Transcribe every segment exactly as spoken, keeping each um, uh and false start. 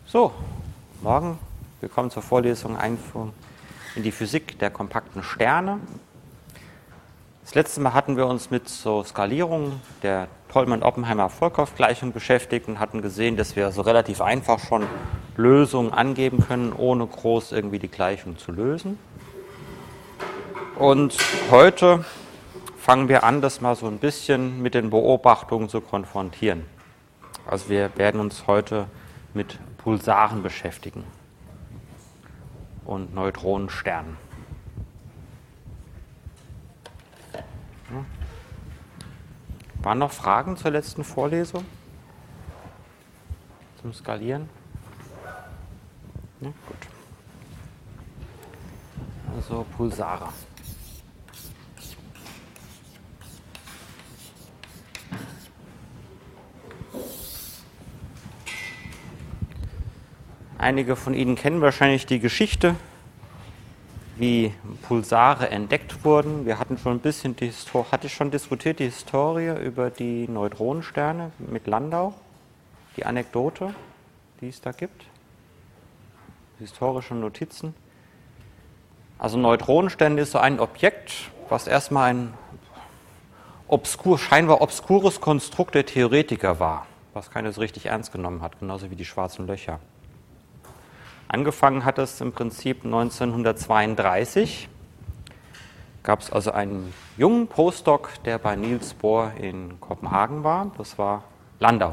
So, morgen. Willkommen zur Vorlesung Einführung in die Physik der kompakten Sterne. Das letzte Mal hatten wir uns mit so Skalierungen der Tolman-Oppenheimer-Volkow-Gleichung beschäftigt und hatten gesehen, dass wir so relativ einfach schon Lösungen angeben können, ohne groß irgendwie die Gleichung zu lösen. Und heute fangen wir an, das mal so ein bisschen mit den Beobachtungen zu konfrontieren. Also wir werden uns heute mit Pulsaren beschäftigen und Neutronensternen. Ja. Waren noch Fragen zur letzten Vorlesung? Zum Skalieren? Ja, gut. Also Pulsare. Einige von Ihnen kennen wahrscheinlich die Geschichte, wie Pulsare entdeckt wurden. Wir hatten schon ein bisschen die Histo- hatte ich schon diskutiert die Historie über die Neutronensterne mit Landau, die Anekdote, die es da gibt, historische Notizen. Also Neutronenstern ist so ein Objekt, was erstmal ein obskur, scheinbar obskures Konstrukt der Theoretiker war, was keiner so richtig ernst genommen hat, genauso wie die schwarzen Löcher. Angefangen hat es im Prinzip neunzehnhundertzweiunddreißig. Gab es also einen jungen Postdoc, der bei Niels Bohr in Kopenhagen war. Das war Landau.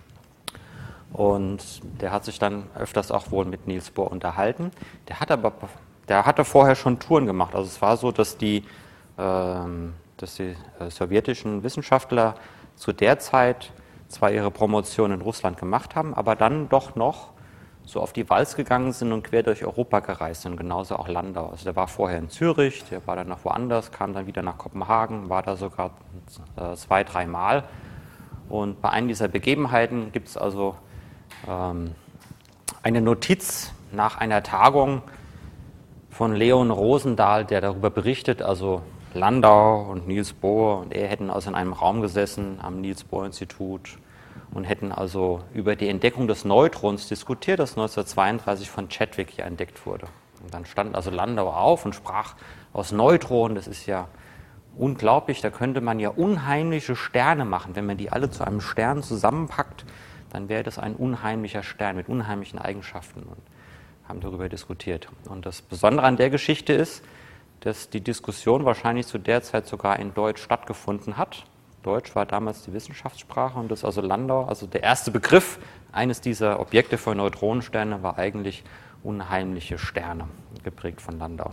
Und der hat sich dann öfters auch wohl mit Niels Bohr unterhalten. Der hat aber, der hatte vorher schon Touren gemacht. Also es war so, dass die, äh, dass die äh, sowjetischen Wissenschaftler zu der Zeit zwar ihre Promotion in Russland gemacht haben, aber dann doch noch so auf die Walz gegangen sind und quer durch Europa gereist sind, genauso auch Landau. Also der war vorher in Zürich, der war dann noch woanders, kam dann wieder nach Kopenhagen, war da sogar äh, zwei, dreimal. Und bei einer dieser Begebenheiten gibt es also ähm, eine Notiz nach einer Tagung von Leon Rosendahl, der darüber berichtet, also Landau und Niels Bohr und er hätten also in einem Raum gesessen am Niels Bohr Institut und hätten also über die Entdeckung des Neutrons diskutiert, das neunzehnhundertzweiunddreißig von Chadwick hier entdeckt wurde. Und dann stand also Landau auf und sprach aus Neutronen, das ist ja unglaublich, da könnte man ja unheimliche Sterne machen. Wenn man die alle zu einem Stern zusammenpackt, dann wäre das ein unheimlicher Stern mit unheimlichen Eigenschaften und haben darüber diskutiert. Und das Besondere an der Geschichte ist, dass die Diskussion wahrscheinlich zu der Zeit sogar in Deutsch stattgefunden hat. Deutsch war damals die Wissenschaftssprache und das also Landau, also der erste Begriff eines dieser Objekte für Neutronensterne war eigentlich unheimliche Sterne, geprägt von Landau.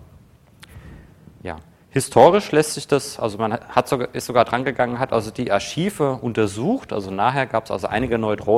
Ja, historisch lässt sich das, also man hat sogar, ist sogar dran gegangen, hat also die Archive untersucht, also nachher gab es also einige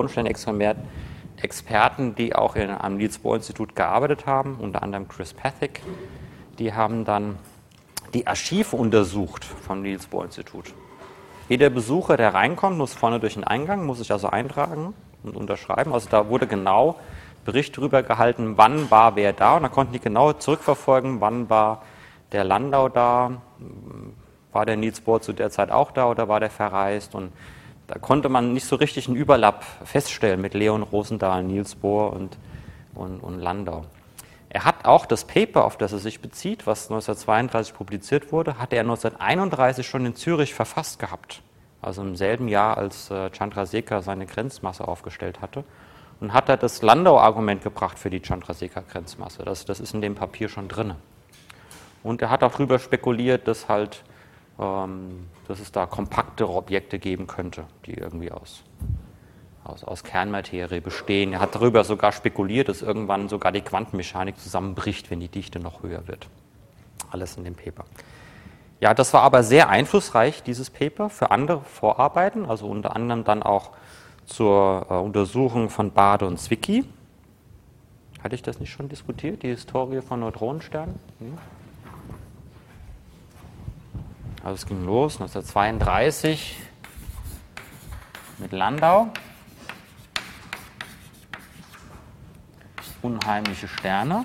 Neutronenstern-Experten, die auch in, am Niels Bohr Institut gearbeitet haben, unter anderem Chris Pethick, die haben dann die Archive untersucht vom Niels Bohr Institut. Jeder Besucher, der reinkommt, muss vorne durch den Eingang, muss sich also eintragen und unterschreiben. Also da wurde genau Bericht darüber gehalten, wann war wer da. Und da konnten die genau zurückverfolgen, wann war der Landau da, war der Niels Bohr zu der Zeit auch da oder war der verreist. Und da konnte man nicht so richtig einen Überlapp feststellen mit Leon Rosendahl, Niels Bohr und, und, und Landau. Er hat auch das Paper, auf das er sich bezieht, was neunzehnhundertzweiunddreißig publiziert wurde, hatte er neunzehnhunderteinunddreißig schon in Zürich verfasst gehabt. Also im selben Jahr, als Chandrasekhar seine Grenzmasse aufgestellt hatte. Und hat er das Landau-Argument gebracht für die Chandrasekhar-Grenzmasse. Das, das ist in dem Papier schon drin. Und er hat auch darüber spekuliert, dass, halt, ähm, dass es da kompaktere Objekte geben könnte, die irgendwie aus... Aus, aus Kernmaterie bestehen. Er hat darüber sogar spekuliert, dass irgendwann sogar die Quantenmechanik zusammenbricht, wenn die Dichte noch höher wird. Alles in dem Paper. Ja, das war aber sehr einflussreich, dieses Paper, für andere Vorarbeiten, also unter anderem dann auch zur äh, Untersuchung von Bade und Zwicky. Hatte ich das nicht schon diskutiert, die Historie von Neutronensternen? Hm? Also es ging los neunzehnhundertzweiunddreißig mit Landau. Unheimliche Sterne.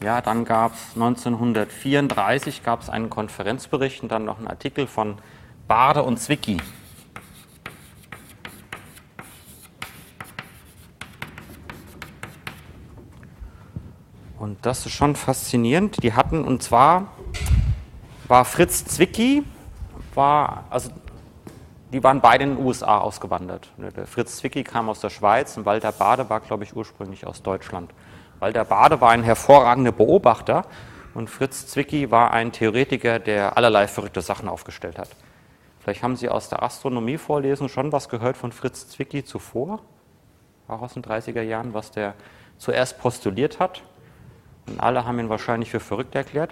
Ja, dann gab es neunzehnhundertvierunddreißig gab es einen Konferenzbericht und dann noch einen Artikel von Bade und Zwicky. Und das ist schon faszinierend. Die hatten, und zwar war Fritz Zwicky, war, also die waren beide in den U S A ausgewandert. Der Fritz Zwicky kam aus der Schweiz und Walter Bade war, glaube ich, ursprünglich aus Deutschland. Walter Bade war ein hervorragender Beobachter und Fritz Zwicky war ein Theoretiker, der allerlei verrückte Sachen aufgestellt hat. Vielleicht haben Sie aus der Astronomievorlesung schon was gehört von Fritz Zwicky zuvor, auch aus den dreißiger Jahren, was der zuerst postuliert hat. Und alle haben ihn wahrscheinlich für verrückt erklärt.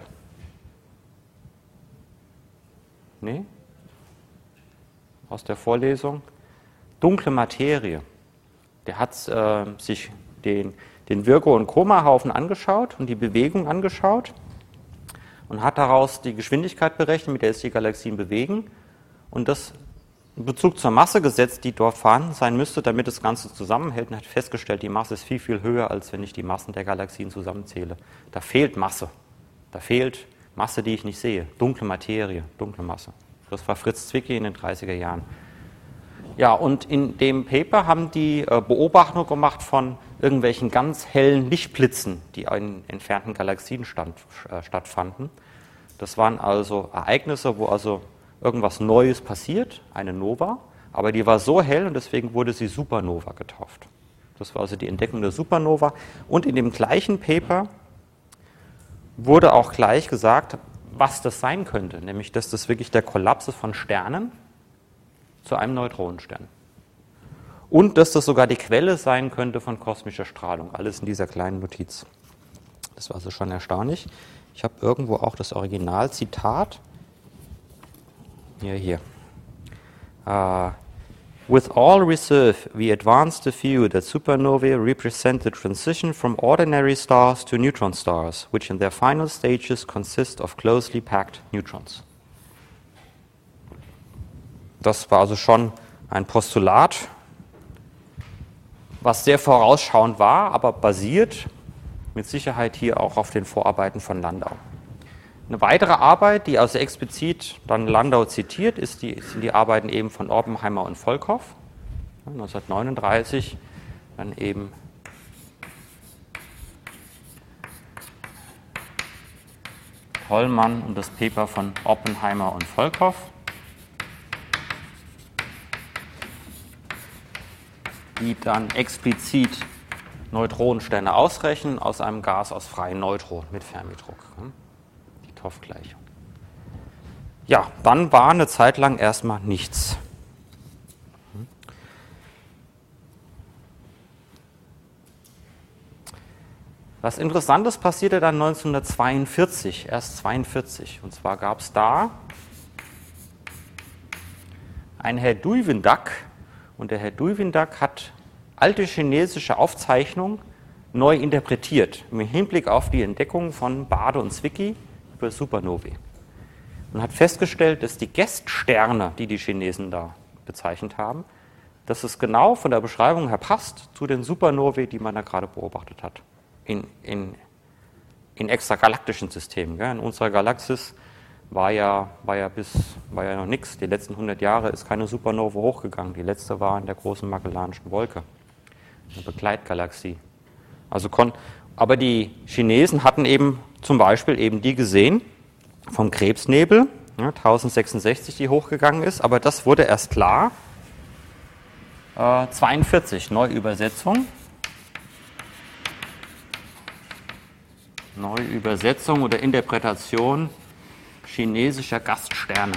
Nee? Aus der Vorlesung. Dunkle Materie. Der hat äh, sich den, den Virgo- und Koma-Haufen angeschaut und die Bewegung angeschaut und hat daraus die Geschwindigkeit berechnet, mit der sich die Galaxien bewegen und das in Bezug zur Masse gesetzt, die dort vorhanden sein müsste, damit das Ganze zusammenhält, und hat festgestellt, die Masse ist viel, viel höher, als wenn ich die Massen der Galaxien zusammenzähle. Da fehlt Masse. Da fehlt Masse, die ich nicht sehe. Dunkle Materie, dunkle Masse. Das war Fritz Zwicky in den dreißiger Jahren. Ja, und in dem Paper haben die äh, Beobachtung gemacht von irgendwelchen ganz hellen Lichtblitzen, die in entfernten Galaxien stand, äh, stattfanden. Das waren also Ereignisse, wo also irgendwas Neues passiert, eine Nova, aber die war so hell und deswegen wurde sie Supernova getauft. Das war also die Entdeckung der Supernova. Und in dem gleichen Paper wurde auch gleich gesagt, was das sein könnte, nämlich dass das wirklich der Kollaps ist von Sternen zu einem Neutronenstern. Und dass das sogar die Quelle sein könnte von kosmischer Strahlung. Alles in dieser kleinen Notiz. Das war also schon erstaunlich. Ich habe irgendwo auch das Originalzitat. Hier, hier. Uh, with all reserve, we advance the view that supernovae represent the transition from ordinary stars to neutron stars, which in their final stages consist of closely packed neutrons. Das war also schon ein Postulat, was sehr vorausschauend war, aber basiert mit Sicherheit hier auch auf den Vorarbeiten von Landau. Eine weitere Arbeit, die also explizit dann Landau zitiert, ist die, sind die Arbeiten eben von Oppenheimer und Volkow, neunzehnhundertneununddreißig, dann eben Hollmann und das Paper von Oppenheimer und Volkow. Die dann explizit Neutronensterne ausrechnen aus einem Gas aus freien Neutronen mit Fermi-Druck. Die Toff-Gleichung. Ja, dann war eine Zeit lang erstmal nichts. Was Interessantes passierte dann neunzehnhundertzweiundvierzig, erst zweiundvierzig. Und zwar gab es da einen Herr Duivendak, und der Herr Duivendak hat alte chinesische Aufzeichnungen neu interpretiert, im Hinblick auf die Entdeckung von Bade und Zwicky über Supernovae. Und hat festgestellt, dass die Guest-Sterne, die die Chinesen da bezeichnet haben, dass es genau von der Beschreibung her passt zu den Supernovae, die man da gerade beobachtet hat. In, in, in extragalaktischen Systemen. Gell? In unserer Galaxis war ja, war ja, bis, war ja noch nichts. Die letzten hundert Jahre ist keine Supernova hochgegangen. Die letzte war in der großen Magellanischen Wolke, eine Begleitgalaxie. Also kon, aber die Chinesen hatten eben zum Beispiel eben die gesehen vom Krebsnebel, ja, tausendsechsundsechzig, die hochgegangen ist. Aber das wurde erst klar. Äh, zweiundvierzig, Neuübersetzung. Neuübersetzung oder Interpretation chinesischer Gaststerne.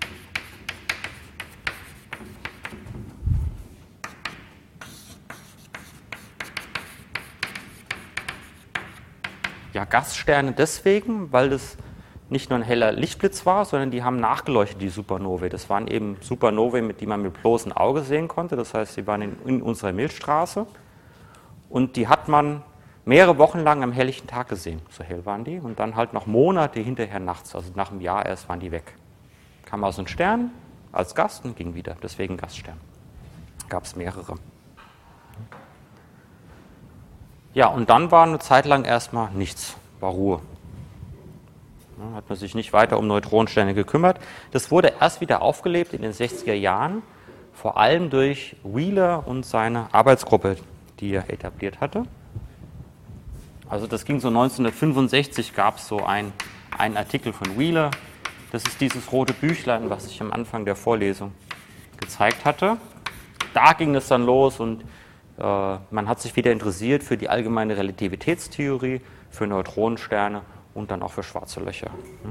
Ja, Gaststerne deswegen, weil das nicht nur ein heller Lichtblitz war, sondern die haben nachgeleuchtet, die Supernovae. Das waren eben Supernovae, mit die man mit bloßem Auge sehen konnte. Das heißt, sie waren in, in unserer Milchstraße und die hat man mehrere Wochen lang am helllichten Tag gesehen. So hell waren die. Und dann halt noch Monate hinterher nachts, also nach einem Jahr erst waren die weg. Kam aus einem Stern als Gast und ging wieder. Deswegen Gaststern. Gab es mehrere. Ja, und dann war eine Zeit lang erstmal nichts. war Ruhe. Ja, hat man sich nicht weiter um Neutronensterne gekümmert. Das wurde erst wieder aufgelebt in den sechziger Jahren, vor allem durch Wheeler und seine Arbeitsgruppe, die er etabliert hatte. Also das ging so neunzehnhundertfünfundsechzig, gab es so ein, einen Artikel von Wheeler. Das ist dieses rote Büchlein, was ich am Anfang der Vorlesung gezeigt hatte. Da ging es dann los und äh, man hat sich wieder interessiert für die allgemeine Relativitätstheorie, für Neutronensterne und dann auch für schwarze Löcher.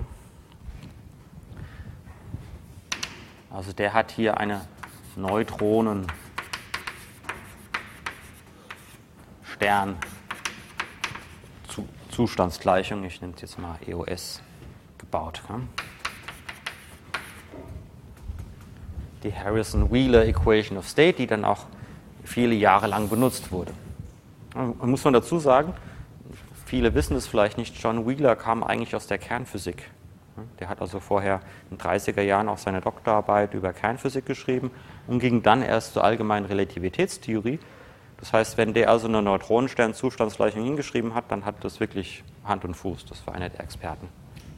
Also der hat hier eine Neutronen-Stern-Zustandsgleichung, ich nenne es jetzt mal E O S, gebaut. Die Harrison-Wheeler Equation of State, die dann auch viele Jahre lang benutzt wurde. Und muss man dazu sagen, viele wissen es vielleicht nicht, John Wheeler kam eigentlich aus der Kernphysik. Der hat also vorher in den dreißiger Jahren auch seine Doktorarbeit über Kernphysik geschrieben und ging dann erst zur allgemeinen Relativitätstheorie. Das heißt, wenn der also eine Neutronenstern-Zustandsgleichung hingeschrieben hat, dann hat das wirklich Hand und Fuß. Das war einer der Experten.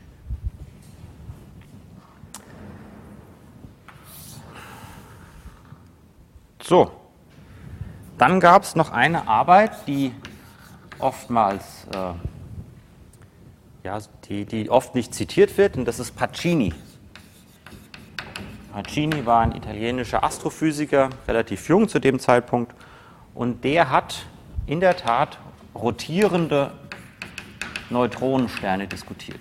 So, dann gab es noch eine Arbeit, die oftmals, äh, ja, die, die oft nicht zitiert wird, und das ist Pacini. Pacini war ein italienischer Astrophysiker, relativ jung zu dem Zeitpunkt, und der hat in der Tat rotierende Neutronensterne diskutiert.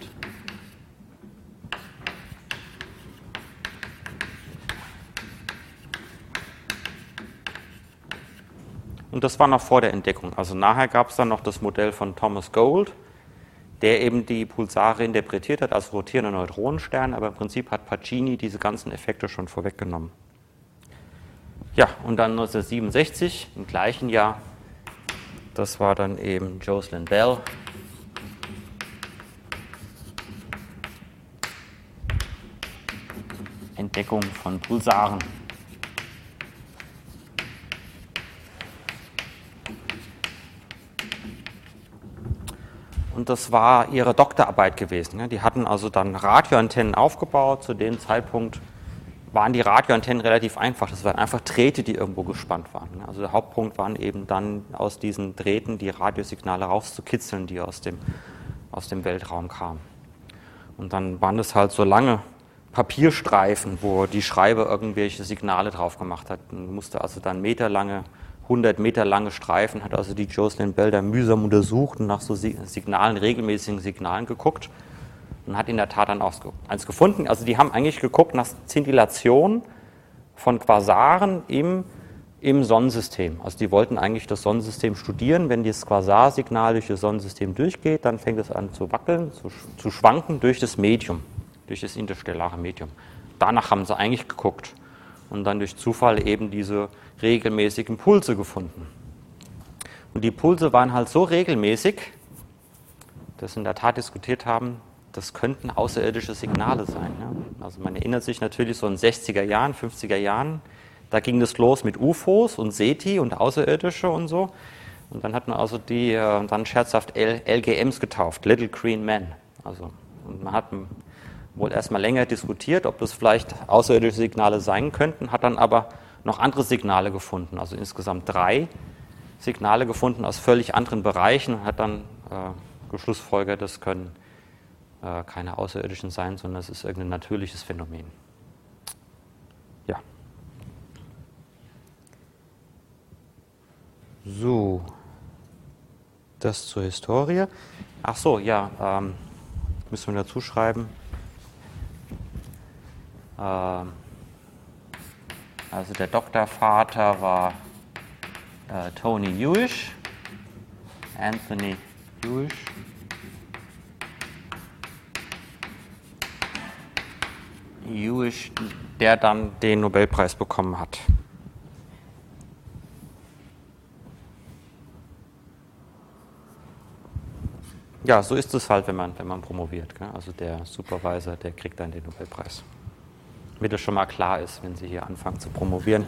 Und das war noch vor der Entdeckung. Also nachher gab es dann noch das Modell von Thomas Gould, der eben die Pulsare interpretiert hat als rotierende Neutronensterne, aber im Prinzip hat Pacini diese ganzen Effekte schon vorweggenommen. Ja, und dann neunzehnhundertsiebenundsechzig, im gleichen Jahr, das war dann eben Jocelyn Bell. Entdeckung von Pulsaren. Und das war ihre Doktorarbeit gewesen. Die hatten also dann Radioantennen aufgebaut. Zu dem Zeitpunkt waren die Radioantennen relativ einfach. Das waren einfach Drähte, die irgendwo gespannt waren. Also der Hauptpunkt waren eben dann aus diesen Drähten die Radiosignale rauszukitzeln, die aus dem, aus dem Weltraum kamen. Und dann waren es halt so lange Papierstreifen, wo die Schreiber irgendwelche Signale drauf gemacht hat. Man musste also dann meterlange hundert Meter lange Streifen, hat also die Jocelyn Bell da mühsam untersucht und nach so Signalen, regelmäßigen Signalen geguckt und hat in der Tat dann auch eins gefunden. Also die haben eigentlich geguckt nach Szintillation von Quasaren im, im Sonnensystem. Also die wollten eigentlich das Sonnensystem studieren. Wenn das Quasarsignal durch das Sonnensystem durchgeht, dann fängt es an zu wackeln, zu, zu schwanken durch das Medium, durch das interstellare Medium. Danach haben sie eigentlich geguckt und dann durch Zufall eben diese regelmäßigen Pulse gefunden. Und die Pulse waren halt so regelmäßig, dass sie in der Tat diskutiert haben, das könnten außerirdische Signale sein. Ja? Also man erinnert sich natürlich so in den sechziger Jahren, fünfziger Jahren, da ging es los mit U F Os und SETI und Außerirdische und so. Und dann hat man also die äh, dann scherzhaft L G Ms getauft, Little Green Men. Also, und man hat wohl erstmal länger diskutiert, ob das vielleicht außerirdische Signale sein könnten, hat dann aber noch andere Signale gefunden, also insgesamt drei Signale gefunden aus völlig anderen Bereichen und hat dann äh, geschlussfolgert, das können äh, keine Außerirdischen sein, sondern es ist irgendein natürliches Phänomen. Ja. So, das zur Historie. Ach so, ja, ähm, müssen wir dazu schreiben. Ähm, Also der Doktorvater war äh, Tony Hewish, Anthony Hewish. Hewish, der dann den Nobelpreis bekommen hat. Ja, so ist es halt, wenn man, wenn man promoviert. Gell? Also der Supervisor, der kriegt dann den Nobelpreis. Damit es schon mal klar ist, wenn Sie hier anfangen zu promovieren.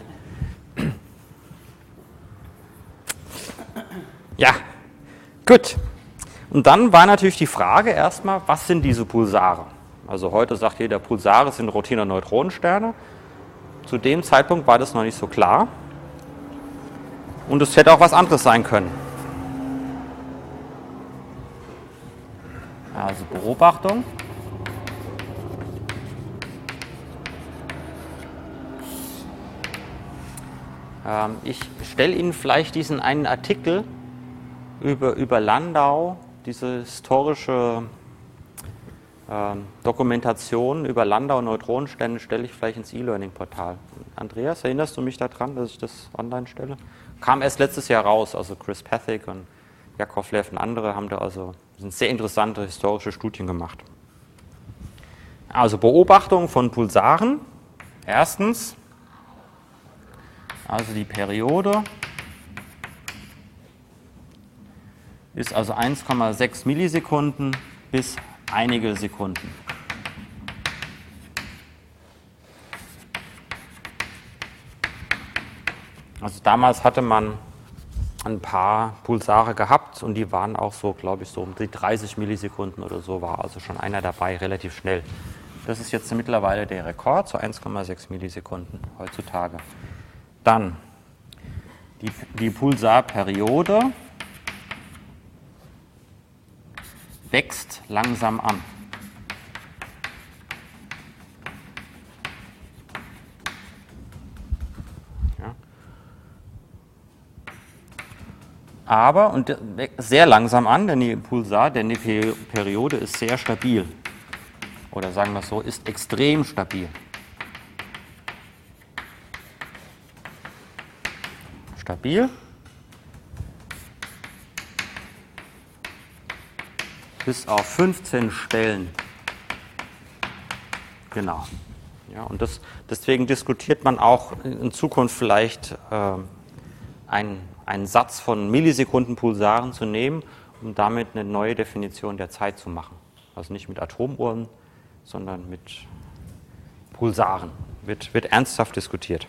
Ja, gut. Und dann war natürlich die Frage erstmal, was sind diese Pulsare? Also heute sagt jeder, Pulsare sind rotierende Neutronensterne. Zu dem Zeitpunkt war das noch nicht so klar. Und es hätte auch was anderes sein können. Also Beobachtung. Ähm, ich stelle Ihnen vielleicht diesen einen Artikel über, über Landau, diese historische ähm, Dokumentation über Landau Neutronensterne, stelle ich vielleicht ins E-Learning-Portal. Andreas, erinnerst du mich daran, dass ich das online stelle? Kam erst letztes Jahr raus, also Chris Pathak und Jakovlev und andere haben da also sind sehr interessante historische Studien gemacht. Also Beobachtung von Pulsaren. Erstens, also die Periode ist also eins Komma sechs Millisekunden bis einige Sekunden. Also damals hatte man ein paar Pulsare gehabt und die waren auch so, glaube ich, so um die dreißig Millisekunden oder so, war also schon einer dabei, relativ schnell. Das ist jetzt mittlerweile der Rekord, so eins Komma sechs Millisekunden heutzutage. Dann die, die Pulsarperiode wächst langsam an. Ja. Aber, und sehr langsam an, denn die Pulsar, denn die Periode ist sehr stabil. Oder sagen wir es so, ist extrem stabil. Stabil. Bis auf fünfzehn Stellen. Genau. Ja, und das, deswegen diskutiert man auch in Zukunft vielleicht äh, einen, einen Satz von Millisekundenpulsaren zu nehmen, um damit eine neue Definition der Zeit zu machen. Also nicht mit Atomuhren, sondern mit Pulsaren. Wird, wird ernsthaft diskutiert.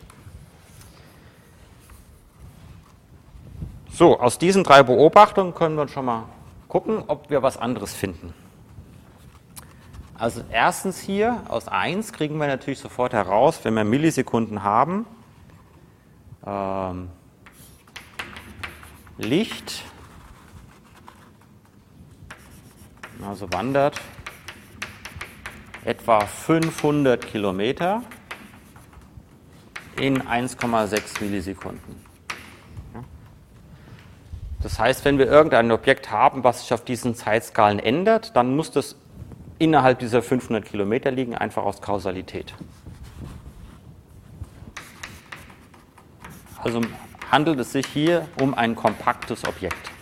So, aus diesen drei Beobachtungen können wir schon mal gucken, ob wir was anderes finden. Also erstens hier, aus eins kriegen wir natürlich sofort heraus, wenn wir Millisekunden haben, ähm, Licht, also wandert etwa fünfhundert Kilometer in eins Komma sechs Millisekunden. Das heißt, wenn wir irgendein Objekt haben, was sich auf diesen Zeitskalen ändert, dann muss das innerhalb dieser fünfhundert Kilometer liegen, einfach aus Kausalität. Also handelt es sich hier um ein kompaktes Objekt.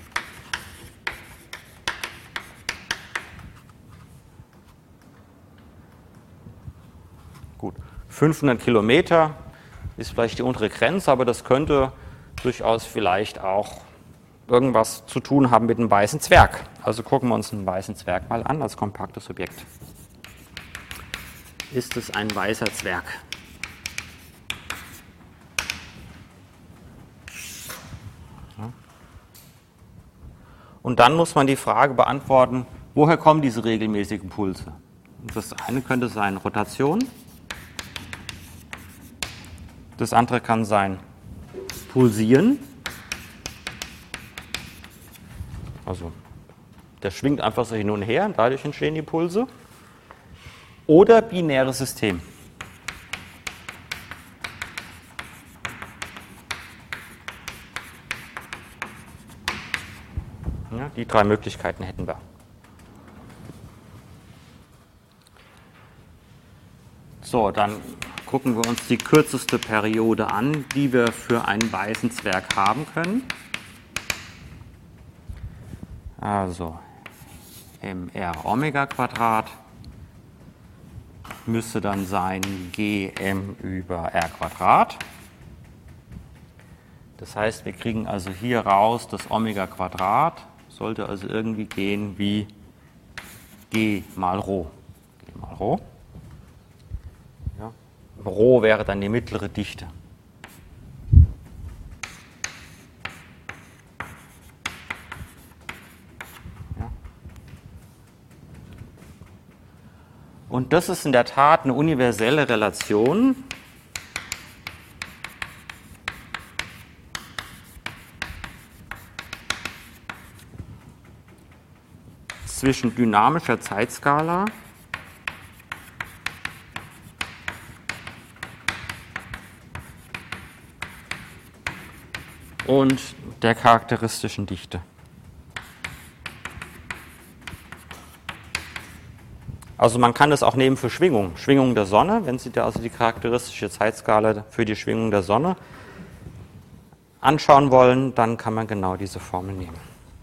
Gut, fünfhundert Kilometer ist vielleicht die untere Grenze, aber das könnte durchaus vielleicht auch irgendwas zu tun haben mit einem weißen Zwerg. Also gucken wir uns einen weißen Zwerg mal an als kompaktes Objekt. Ist es ein weißer Zwerg? Ja. Und dann muss man die Frage beantworten, woher kommen diese regelmäßigen Pulse? Das eine könnte sein Rotation, das andere kann sein Pulsieren. Also der schwingt einfach so hin und her und dadurch entstehen die Pulse. Oder binäres System. Ja, die drei Möglichkeiten hätten wir. So, dann gucken wir uns die kürzeste Periode an, die wir für einen weißen Zwerg haben können. Also mr Omega Quadrat müsste dann sein Gm über r Quadrat. Das heißt, wir kriegen also hier raus das Omega Quadrat, sollte also irgendwie gehen wie G mal Rho. G mal Rho. Ja. Rho wäre dann die mittlere Dichte. Und das ist in der Tat eine universelle Relation. Zwischen dynamischer Zeitskala und der charakteristischen Dichte. Also man kann das auch nehmen für Schwingung. Schwingung der Sonne, wenn Sie da also die charakteristische Zeitskala für die Schwingung der Sonne anschauen wollen, dann kann man genau diese Formel nehmen.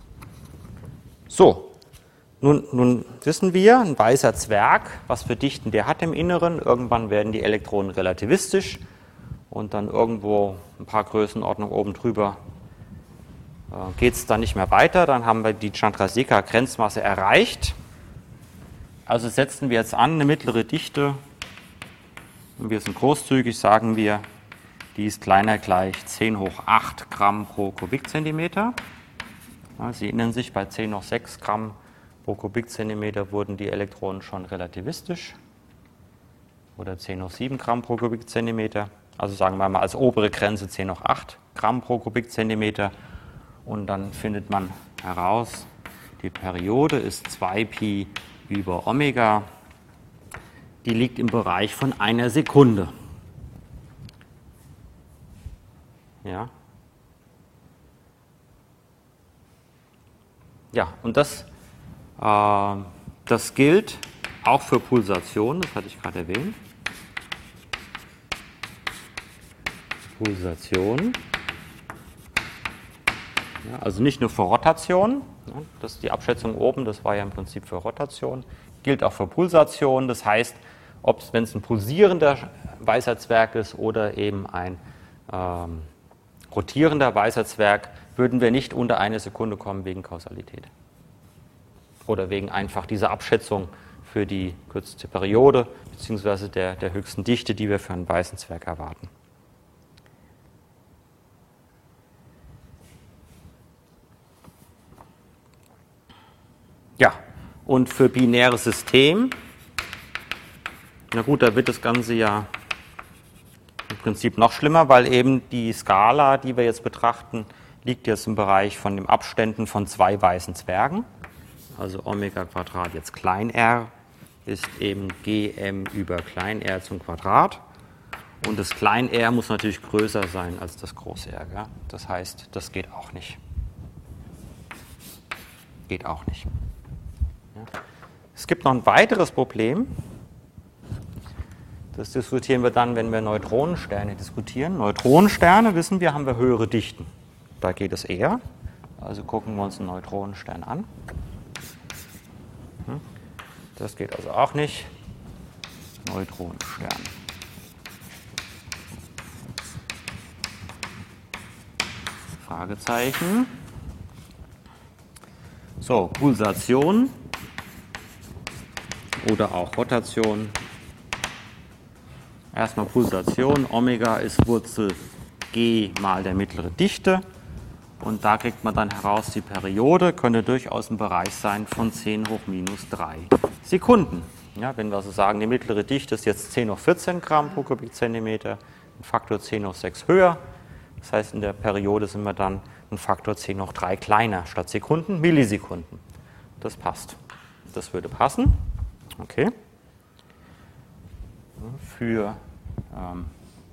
So, nun, nun wissen wir, ein weißer Zwerg, was für Dichten der hat im Inneren. Irgendwann werden die Elektronen relativistisch und dann irgendwo ein paar Größenordnungen oben drüber äh, geht es dann nicht mehr weiter. Dann haben wir die Chandrasekhar-Grenzmasse erreicht. Also setzen wir jetzt an eine mittlere Dichte, und wir sind großzügig, sagen wir, die ist kleiner gleich zehn hoch acht Gramm pro Kubikzentimeter. Ja, Sie erinnern sich, bei zehn hoch sechs Gramm pro Kubikzentimeter wurden die Elektronen schon relativistisch. Oder zehn hoch sieben Gramm pro Kubikzentimeter. Also sagen wir mal als obere Grenze zehn hoch acht Gramm pro Kubikzentimeter. Und dann findet man heraus, die Periode ist zwei Pi über Omega, die liegt im Bereich von einer Sekunde. Ja, ja und das, äh, das gilt auch für Pulsationen, das hatte ich gerade erwähnt. Pulsation, ja, also nicht nur für Rotation. Das ist die Abschätzung oben, das war ja im Prinzip für Rotation. Gilt auch für Pulsation, das heißt, ob wenn es ein pulsierender weißer Zwerg ist oder eben ein ähm, rotierender weißer Zwerg, würden wir nicht unter eine Sekunde kommen wegen Kausalität. Oder wegen einfach dieser Abschätzung für die kürzeste Periode, beziehungsweise der, der höchsten Dichte, die wir für einen weißen Zwerg erwarten. Ja, und für binäres System, na gut, da wird das Ganze ja im Prinzip noch schlimmer, weil eben die Skala, die wir jetzt betrachten, liegt jetzt im Bereich von den Abständen von zwei weißen Zwergen. Also Omega Quadrat jetzt klein r ist eben Gm über klein r zum Quadrat. Und das klein r muss natürlich größer sein als das große R. Ja? Das heißt, das geht auch nicht. Geht auch nicht. Es gibt noch ein weiteres Problem. Das diskutieren wir dann, wenn wir Neutronensterne diskutieren. Neutronensterne, wissen wir, haben wir höhere Dichten. Da geht es eher. Also gucken wir uns einen Neutronenstern an. Das geht also auch nicht. Neutronenstern. Fragezeichen. So, Pulsation oder auch Rotation. Erstmal Pulsation. Omega ist Wurzel G mal der mittlere Dichte. Und da kriegt man dann heraus, die Periode könnte durchaus im Bereich sein von zehn hoch minus drei Sekunden. Ja, wenn wir also sagen, die mittlere Dichte ist jetzt zehn hoch vierzehn Gramm pro Kubikzentimeter, ein Faktor zehn hoch sechs höher. Das heißt, in der Periode sind wir dann ein Faktor zehn hoch drei kleiner, statt Sekunden, Millisekunden. Das passt. Das würde passen. Okay. Für ähm,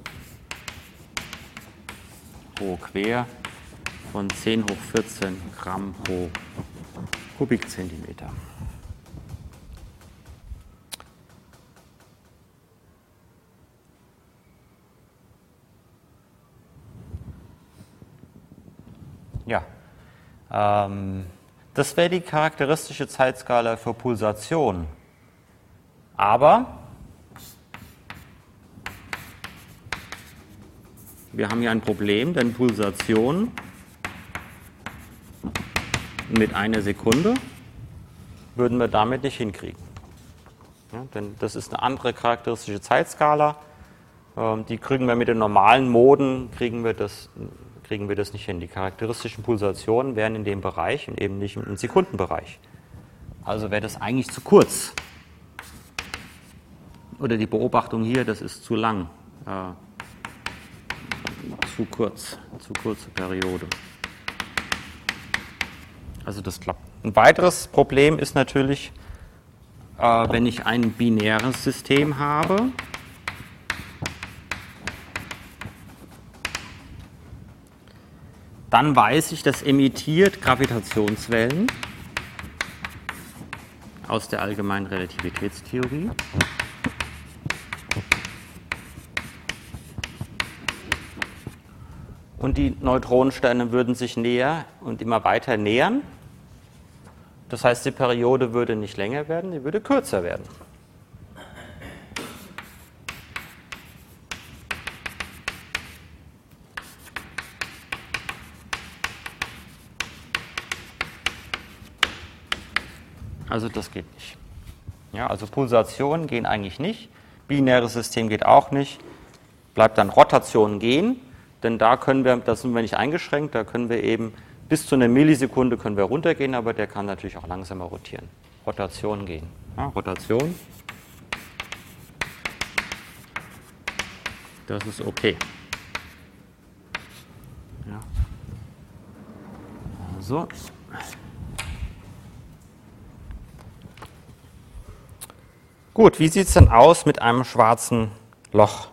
Rho quer von zehn hoch vierzehn Gramm pro Kubikzentimeter. Ja, ähm, das wäre die charakteristische Zeitskala für Pulsation. Aber wir haben hier ein Problem, denn Pulsation mit einer Sekunde würden wir damit nicht hinkriegen. Ja, denn das ist eine andere charakteristische Zeitskala. Ähm, die kriegen wir mit den normalen Moden, kriegen wir das, kriegen wir das nicht hin. Die charakteristischen Pulsationen wären in dem Bereich und eben nicht im Sekundenbereich. Also wäre das eigentlich zu kurz. oder die Beobachtung hier, das ist zu lang, äh, zu kurz, zu kurze Periode. Also das klappt. Ein weiteres Problem ist natürlich, äh, wenn ich ein binäres System habe, dann weiß ich, das emittiert Gravitationswellen aus der allgemeinen Relativitätstheorie. Und die Neutronensterne würden sich näher und immer weiter nähern. Das heißt, die Periode würde nicht länger werden, sie würde kürzer werden. Also das geht nicht. Ja, also Pulsationen gehen eigentlich nicht, binäres System geht auch nicht, bleibt dann Rotation gehen, denn da können wir, da sind wir nicht eingeschränkt, da können wir eben bis zu einer Millisekunde können wir runtergehen, aber der kann natürlich auch langsamer rotieren. Rotation gehen. Ja, Rotation. Das ist okay. Ja. Also. Gut, wie sieht es denn aus mit einem schwarzen Loch?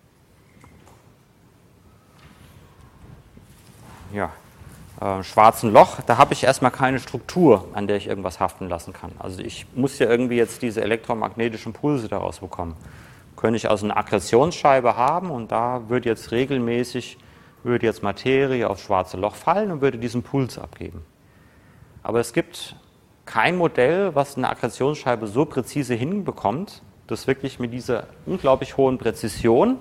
Ja, äh, schwarzen Loch, da habe ich erstmal keine Struktur, an der ich irgendwas haften lassen kann. Also ich muss ja irgendwie jetzt diese elektromagnetischen Pulse daraus bekommen. Könnte ich also eine Akkretionsscheibe haben und da würde jetzt regelmäßig, würde jetzt Materie aufs schwarze Loch fallen und würde diesen Puls abgeben. Aber es gibt kein Modell, was eine Akkretionsscheibe so präzise hinbekommt, dass wirklich mit dieser unglaublich hohen Präzision,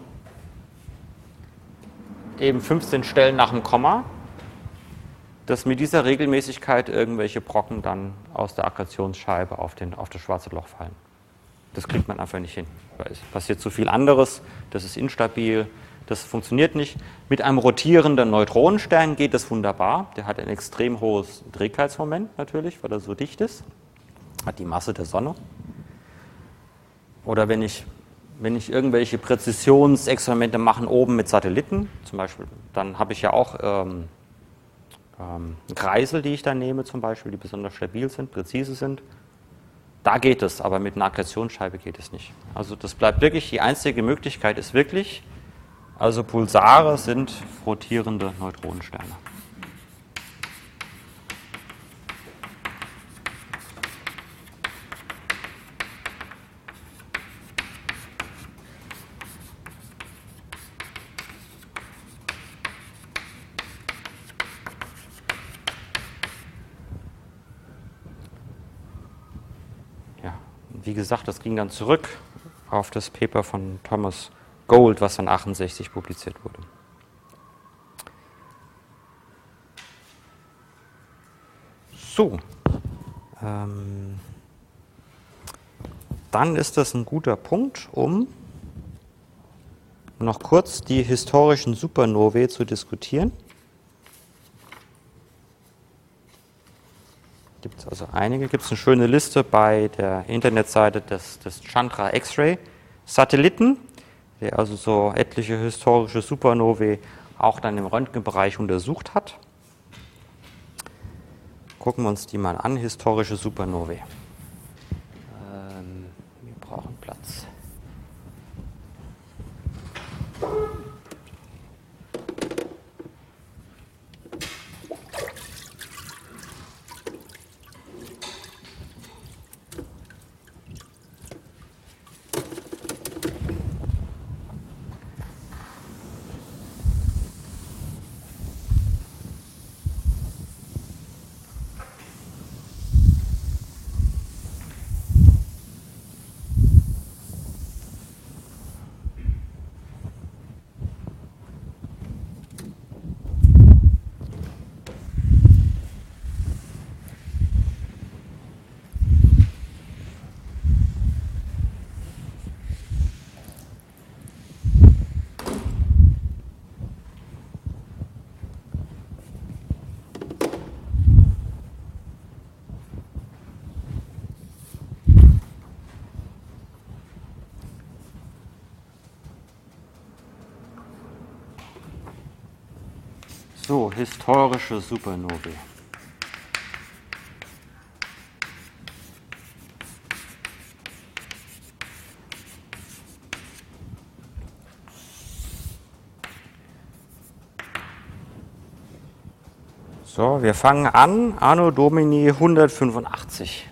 eben fünfzehn Stellen nach dem Komma, dass mit dieser Regelmäßigkeit irgendwelche Brocken dann aus der Akkretionsscheibe auf, den, auf das schwarze Loch fallen. Das kriegt man einfach nicht hin. Es passiert zu viel anderes, das ist instabil, das funktioniert nicht. Mit einem rotierenden Neutronenstern geht das wunderbar. Der hat ein extrem hohes Trägheitsmoment natürlich, weil er so dicht ist. Hat die Masse der Sonne. Oder wenn ich, wenn ich irgendwelche Präzisionsexperimente mache oben mit Satelliten, zum Beispiel, dann habe ich ja auch ähm, ähm, Kreisel, die ich dann nehme zum Beispiel, die besonders stabil sind, präzise sind. Da geht es, aber mit einer Akkretionsscheibe geht es nicht. Also das bleibt wirklich, die einzige Möglichkeit ist wirklich, also Pulsare sind rotierende Neutronensterne. Ja, wie gesagt, das ging dann zurück auf das Paper von Thomas Gold, was dann achtundsechzig publiziert wurde. So, ähm, dann ist das ein guter Punkt, um noch kurz die historischen Supernovae zu diskutieren. Gibt es also einige, gibt es eine schöne Liste bei der Internetseite des, des Chandra X-Ray-Satelliten, der also so etliche historische Supernovae auch dann im Röntgenbereich untersucht hat. Gucken wir uns die mal an, historische Supernovae. Ähm, wir brauchen Platz. So, historische Supernovae. So, wir fangen an, Anno Domini hundertfünfundachtzig.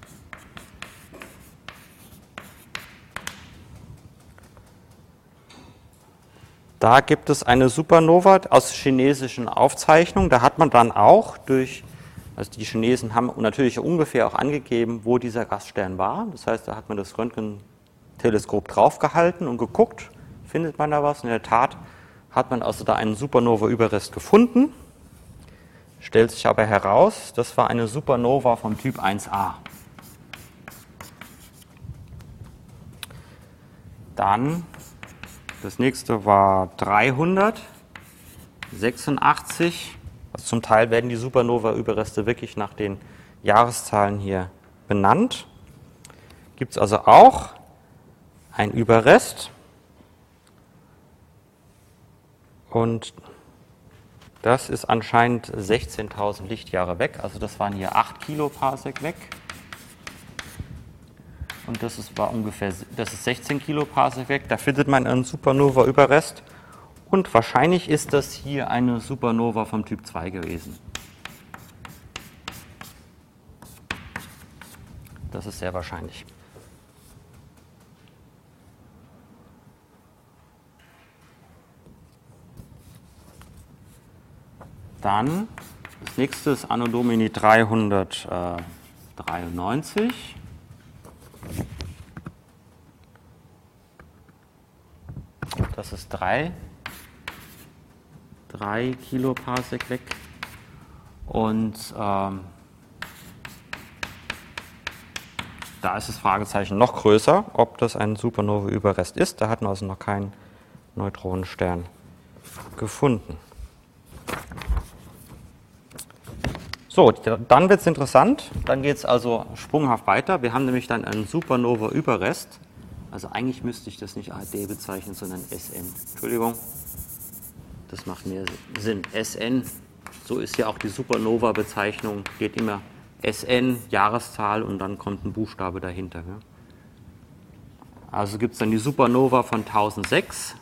Da gibt es eine Supernova aus chinesischen Aufzeichnungen. Da hat man dann auch durch, also die Chinesen haben natürlich ungefähr auch angegeben, wo dieser Gaststern war. Das heißt, da hat man das Röntgenteleskop draufgehalten und geguckt, findet man da was. In der Tat hat man also da einen Supernova-Überrest gefunden. Stellt sich aber heraus, das war eine Supernova vom Typ eins a. Dann, das nächste war dreihundertsechsundachtzig. Also zum Teil werden die Supernova-Überreste wirklich nach den Jahreszahlen hier benannt. Gibt es also auch ein Überrest. Und das ist anscheinend sechzehntausend Lichtjahre weg, also das waren hier acht Kiloparsec weg. Und das ist, war ungefähr, das ist sechzehn Kiloparsec weg, da findet man einen Supernova-Überrest. Und wahrscheinlich ist das hier eine Supernova vom Typ zwei gewesen. Das ist sehr wahrscheinlich. Dann, das nächste ist Anno Domini dreihundertdreiundneunzig. Das ist drei, drei Kiloparsec weg. Und ähm, da ist das Fragezeichen noch größer, ob das ein Supernova-Überrest ist. Da hat man also noch keinen Neutronenstern gefunden. So, dann wird es interessant, dann geht es also sprunghaft weiter. Wir haben nämlich dann einen Supernova-Überrest. Also eigentlich müsste ich das nicht A D bezeichnen, sondern S N. Entschuldigung, das macht mehr Sinn. S N, so ist ja auch die Supernova-Bezeichnung, geht immer S N, Jahreszahl und dann kommt ein Buchstabe dahinter. Ja. Also gibt es dann die Supernova von tausendsechs.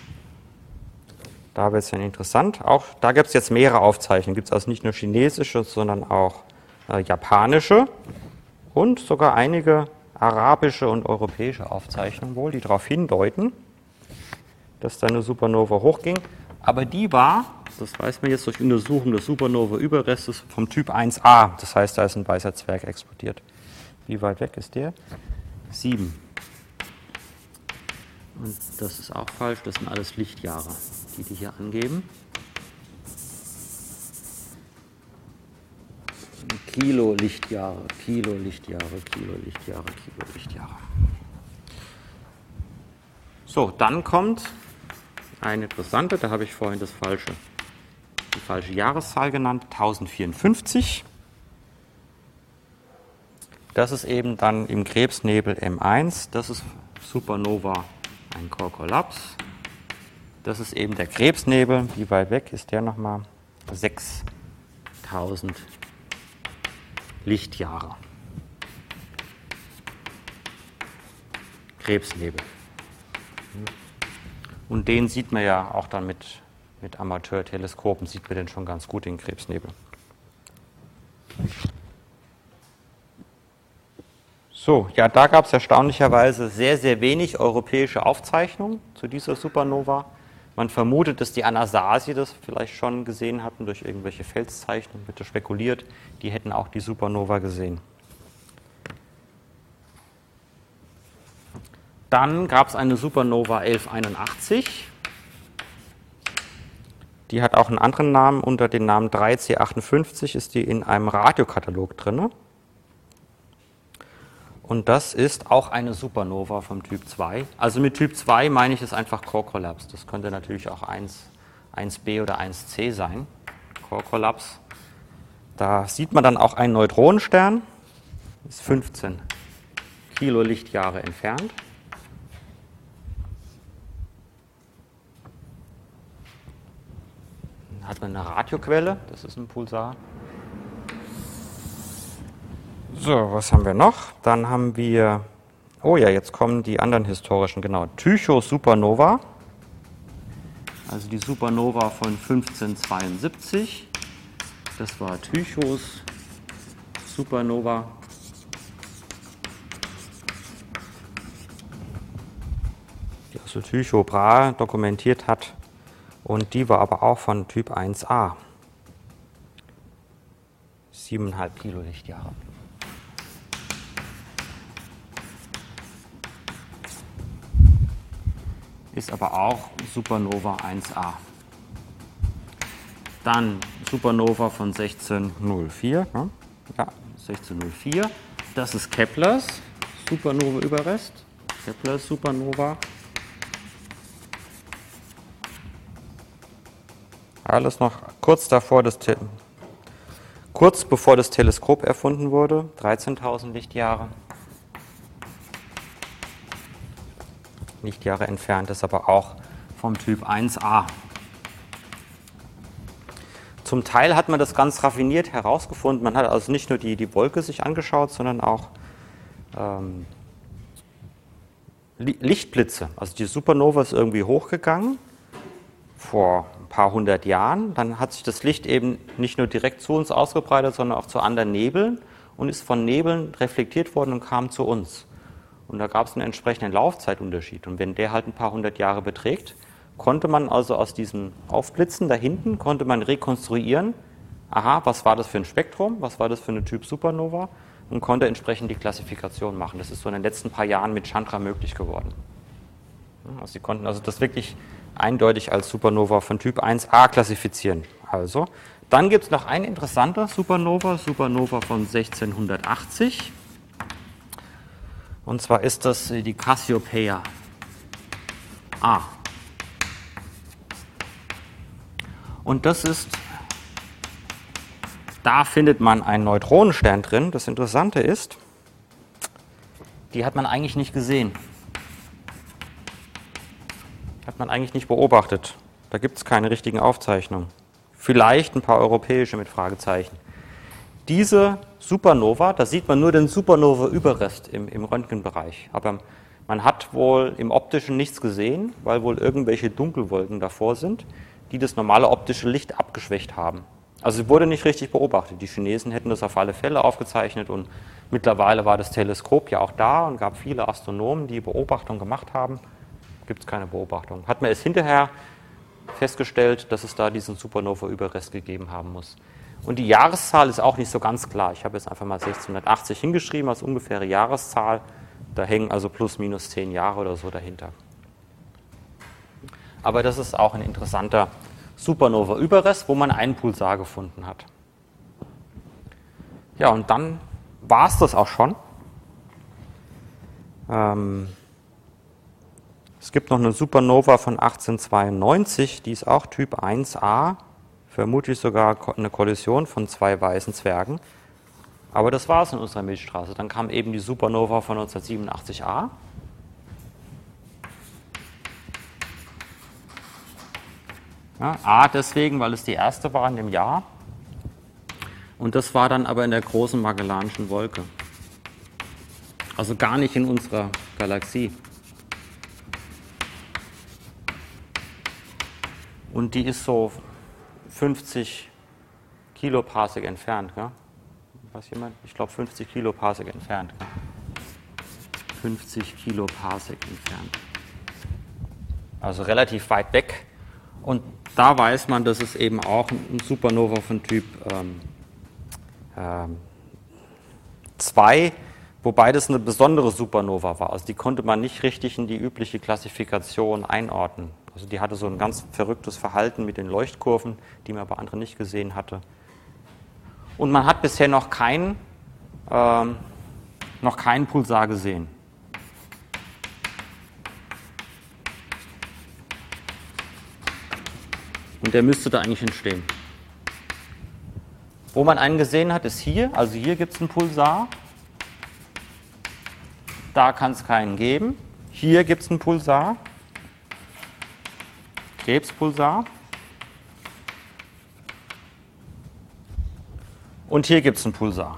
Da wird es dann interessant. Auch da gibt es jetzt mehrere Aufzeichnungen. Gibt es also nicht nur chinesische, sondern auch äh, japanische und sogar einige arabische und europäische Aufzeichnungen wohl, die darauf hindeuten, dass da eine Supernova hochging. Aber die war, das weiß man jetzt durch Untersuchung des Supernova-Überrestes, vom Typ eins a. Das heißt, da ist ein weißer Zwerg explodiert. Wie weit weg ist der? sieben. Und das ist auch falsch, das sind alles Lichtjahre, die die hier angeben. Kilo Lichtjahre, Kilo Lichtjahre, Kilo Lichtjahre, Kilo Lichtjahre. So, dann kommt eine interessante, da habe ich vorhin das falsche, die falsche Jahreszahl genannt, tausendvierundfünfzig. Das ist eben dann im Krebsnebel M eins, das ist Supernova, ein Core-Kollaps. Das ist eben der Krebsnebel. Wie weit weg ist der nochmal? sechstausend Lichtjahre. Krebsnebel. Und den sieht man ja auch dann mit, mit Amateurteleskopen, sieht man den schon ganz gut, den Krebsnebel. So, ja, da gab es erstaunlicherweise sehr, sehr wenig europäische Aufzeichnungen zu dieser Supernova. Man vermutet, dass die Anasazi das vielleicht schon gesehen hatten durch irgendwelche Felszeichnungen, wird spekuliert, die hätten auch die Supernova gesehen. Dann gab es eine Supernova elf einundachtzig. Die hat auch einen anderen Namen, unter dem Namen drei C achtundfünfzig ist die in einem Radiokatalog drin. Und das ist auch eine Supernova vom Typ zwei. Also mit Typ zwei meine ich es einfach Core-Kollaps. Das könnte natürlich auch eins b oder eins c sein. Core-Kollaps. Da sieht man dann auch einen Neutronenstern. Ist fünfzehn Kilolichtjahre entfernt. Hat eine Radioquelle, das ist ein Pulsar. So, was haben wir noch? Dann haben wir, oh ja, jetzt kommen die anderen historischen, genau, Tycho-Supernova, also die Supernova von fünfzehnhundertzweiundsiebzig, das war Tychos Supernova. Die also Tycho Brahe dokumentiert hat, und die war aber auch von Typ eins a. sieben Komma fünf Kilo Lichtjahre. Ist aber auch Supernova eins a. Dann Supernova von sechzehnhundertvier. Ne? Ja, sechzehnhundertvier. Das ist Keplers Supernova-Überrest. Keplers Supernova. Alles noch kurz davor, das Te kurz bevor das Teleskop erfunden wurde, dreizehntausend Lichtjahre. Lichtjahre entfernt, ist aber auch vom Typ eins a. Zum Teil hat man das ganz raffiniert herausgefunden. Man hat also nicht nur die, die Wolke sich angeschaut, sondern auch ähm, Lichtblitze. Also die Supernova ist irgendwie hochgegangen vor ein paar hundert Jahren. Dann hat sich das Licht eben nicht nur direkt zu uns ausgebreitet, sondern auch zu anderen Nebeln und ist von Nebeln reflektiert worden und kam zu uns. Und da gab es einen entsprechenden Laufzeitunterschied. Und wenn der halt ein paar hundert Jahre beträgt, konnte man also aus diesen Aufblitzen da hinten, konnte man rekonstruieren, aha, was war das für ein Spektrum, was war das für eine Typ Supernova, und konnte entsprechend die Klassifikation machen. Das ist so in den letzten paar Jahren mit Chandra möglich geworden. Also sie konnten also das wirklich eindeutig als Supernova von Typ eins a klassifizieren. Also, dann gibt es noch eine interessante Supernova, Supernova von sechzehnhundertachtzig. Und zwar ist das die Cassiopeia A. Und das ist, da findet man einen Neutronenstern drin. Das Interessante ist, die hat man eigentlich nicht gesehen. Hat man eigentlich nicht beobachtet. Da gibt es keine richtigen Aufzeichnungen. Vielleicht ein paar europäische mit Fragezeichen. Diese Supernova, da sieht man nur den Supernova-Überrest im, im Röntgenbereich. Aber man hat wohl im Optischen nichts gesehen, weil wohl irgendwelche Dunkelwolken davor sind, die das normale optische Licht abgeschwächt haben. Also sie wurde nicht richtig beobachtet. Die Chinesen hätten das auf alle Fälle aufgezeichnet und mittlerweile war das Teleskop ja auch da und gab viele Astronomen, die Beobachtungen gemacht haben. Gibt es keine Beobachtung. Hat man es hinterher festgestellt, dass es da diesen Supernova-Überrest gegeben haben muss. Und die Jahreszahl ist auch nicht so ganz klar. Ich habe jetzt einfach mal sechzehnhundertachtzig hingeschrieben als ungefähre Jahreszahl. Da hängen also plus minus zehn Jahre oder so dahinter. Aber das ist auch ein interessanter Supernova-Überrest, wo man einen Pulsar gefunden hat. Ja, und dann war es das auch schon. Ähm, es gibt noch eine Supernova von achtzehnhundertzweiundneunzig, die ist auch Typ eins a, vermutlich sogar eine Kollision von zwei weißen Zwergen. Aber das war es in unserer Milchstraße. Dann kam eben die Supernova von neunzehnhundertsiebenundachtzig a. Ja, A deswegen, weil es die erste war in dem Jahr. Und das war dann aber in der großen Magellanischen Wolke. Also gar nicht in unserer Galaxie. Und die ist so fünfzig Kiloparsec entfernt. Gell? Weiß jemand? Ich glaube fünfzig Kiloparsec entfernt. Gell? fünfzig Kiloparsec entfernt. Also relativ weit weg. Und da weiß man, dass es eben auch ein Supernova von Typ ähm, ähm, zwei, wobei das eine besondere Supernova war. Also die konnte man nicht richtig in die übliche Klassifikation einordnen. Also die hatte so ein ganz verrücktes Verhalten mit den Leuchtkurven, die man bei anderen nicht gesehen hatte. Und man hat bisher noch keinen ähm, noch keinen Pulsar gesehen. Und der müsste da eigentlich entstehen. Wo man einen gesehen hat, ist hier. Also hier gibt es einen Pulsar. Da kann es keinen geben. Hier gibt es einen Pulsar. Krebspulsar. Und hier gibt es einen Pulsar.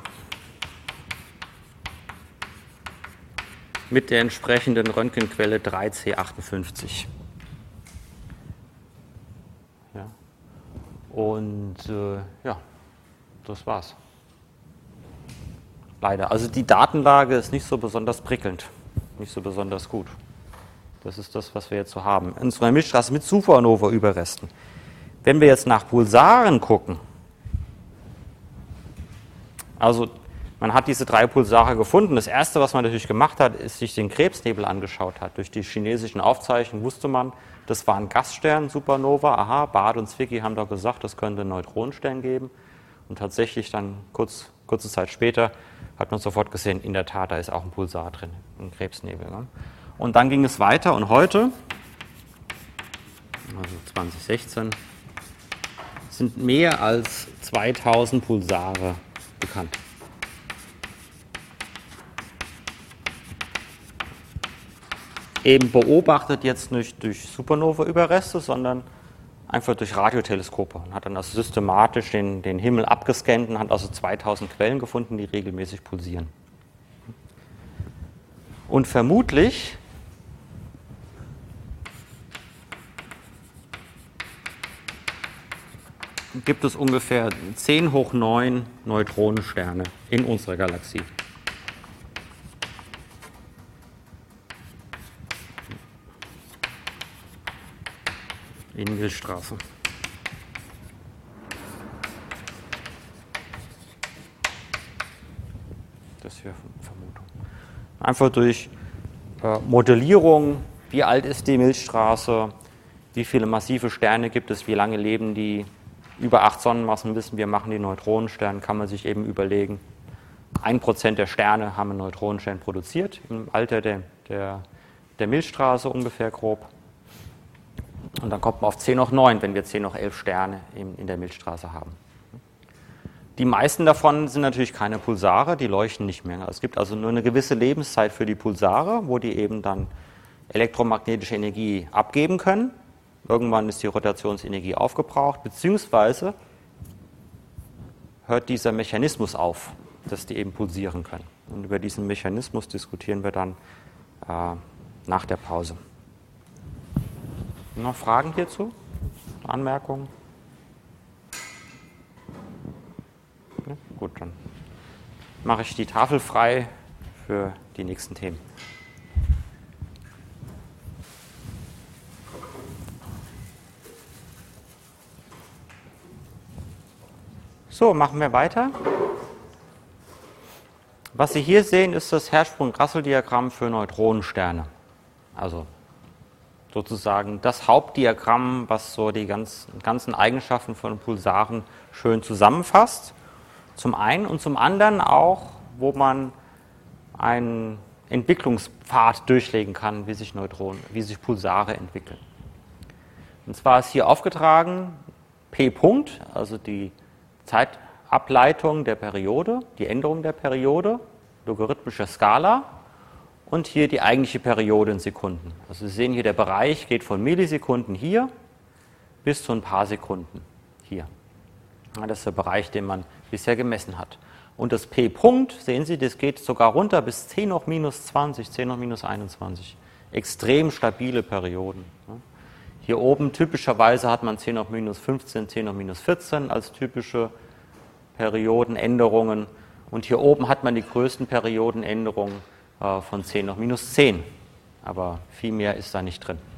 Mit der entsprechenden Röntgenquelle drei C achtundfünfzig. Ja. Und äh, ja, das war's. Leider. Also die Datenlage ist nicht so besonders prickelnd, nicht so besonders gut. Das ist das, was wir jetzt so haben. In so einer Milchstraße mit Supernova-Überresten. Wenn wir jetzt nach Pulsaren gucken, also man hat diese drei Pulsare gefunden. Das Erste, was man natürlich gemacht hat, ist, sich den Krebsnebel angeschaut hat. Durch die chinesischen Aufzeichnungen wusste man, das war ein Gasstern, Supernova. Aha, Barth und Zwicky haben doch gesagt, das könnte einen Neutronenstern geben. Und tatsächlich dann kurz, kurze Zeit später hat man sofort gesehen, in der Tat, da ist auch ein Pulsar drin, ein Krebsnebel. Ne? Und dann ging es weiter und heute, also zwanzig sechzehn, sind mehr als zweitausend Pulsare bekannt. Eben beobachtet jetzt nicht durch Supernova-Überreste, sondern einfach durch Radioteleskope. Und hat dann also systematisch den, den Himmel abgescannt und hat also zweitausend Quellen gefunden, die regelmäßig pulsieren. Und vermutlich gibt es ungefähr zehn hoch neun Neutronensterne in unserer Galaxie. In Milchstraße. Das wäre Vermutung. Einfach durch äh, Modellierung, wie alt ist die Milchstraße, wie viele massive Sterne gibt es, wie lange leben die, über acht Sonnenmassen wissen wir, machen die Neutronensterne, kann man sich eben überlegen, ein Prozent der Sterne haben einen Neutronenstern produziert, im Alter der, der, der Milchstraße ungefähr grob. Und dann kommt man auf zehn hoch neun, wenn wir zehn hoch elf Sterne in, in der Milchstraße haben. Die meisten davon sind natürlich keine Pulsare, die leuchten nicht mehr. Es gibt also nur eine gewisse Lebenszeit für die Pulsare, wo die eben dann elektromagnetische Energie abgeben können. Irgendwann ist die Rotationsenergie aufgebraucht, beziehungsweise hört dieser Mechanismus auf, dass die eben pulsieren können. Und über diesen Mechanismus diskutieren wir dann äh, nach der Pause. Noch Fragen hierzu? Anmerkungen? Ja, gut, dann mache ich die Tafel frei für die nächsten Themen. So, machen wir weiter. Was Sie hier sehen, ist das Hertzsprung-Russell-Diagramm für Neutronensterne. Also sozusagen das Hauptdiagramm, was so die ganzen, ganzen Eigenschaften von Pulsaren schön zusammenfasst. Zum einen und zum anderen auch, wo man einen Entwicklungspfad durchlegen kann, wie sich Neutronen, wie sich Pulsare entwickeln. Und zwar ist hier aufgetragen P Punkt, also die Zeitableitung der Periode, die Änderung der Periode, logarithmische Skala. Und hier die eigentliche Periode in Sekunden. Also Sie sehen hier, der Bereich geht von Millisekunden hier bis zu ein paar Sekunden hier. Das ist der Bereich, den man bisher gemessen hat. Und das P-Punkt, sehen Sie, das geht sogar runter bis zehn hoch minus zwanzig, zehn hoch minus einundzwanzig. Extrem stabile Perioden. Hier oben typischerweise hat man zehn hoch minus fünfzehn, zehn hoch minus vierzehn als typische Periodenänderungen. Und hier oben hat man die größten Periodenänderungen von zehn hoch minus zehn, aber viel mehr ist da nicht drin.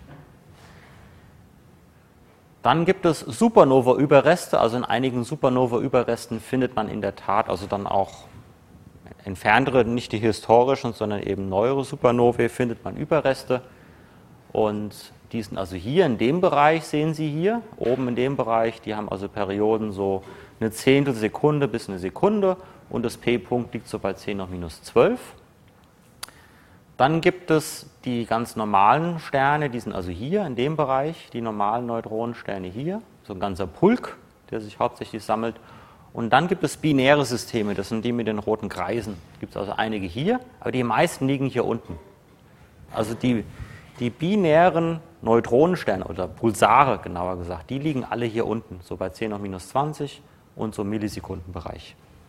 Dann gibt es Supernova-Überreste, also in einigen Supernova-Überresten findet man in der Tat also dann auch entferntere, nicht die historischen, sondern eben neuere Supernovae findet man Überreste und die sind also hier in dem Bereich, sehen Sie hier, oben in dem Bereich, die haben also Perioden so eine Zehntelsekunde bis eine Sekunde und das P-Punkt liegt so bei zehn hoch minus zwölf. Dann gibt es die ganz normalen Sterne, die sind also hier in dem Bereich, die normalen Neutronensterne hier, so ein ganzer Pulk, der sich hauptsächlich sammelt. Und dann gibt es binäre Systeme, das sind die mit den roten Kreisen. Es gibt also einige hier, aber die meisten liegen hier unten. Also die, die binären Neutronensterne oder Pulsare genauer gesagt, die liegen alle hier unten, so bei zehn hoch minus zwanzig und so im Millisekundenbereich.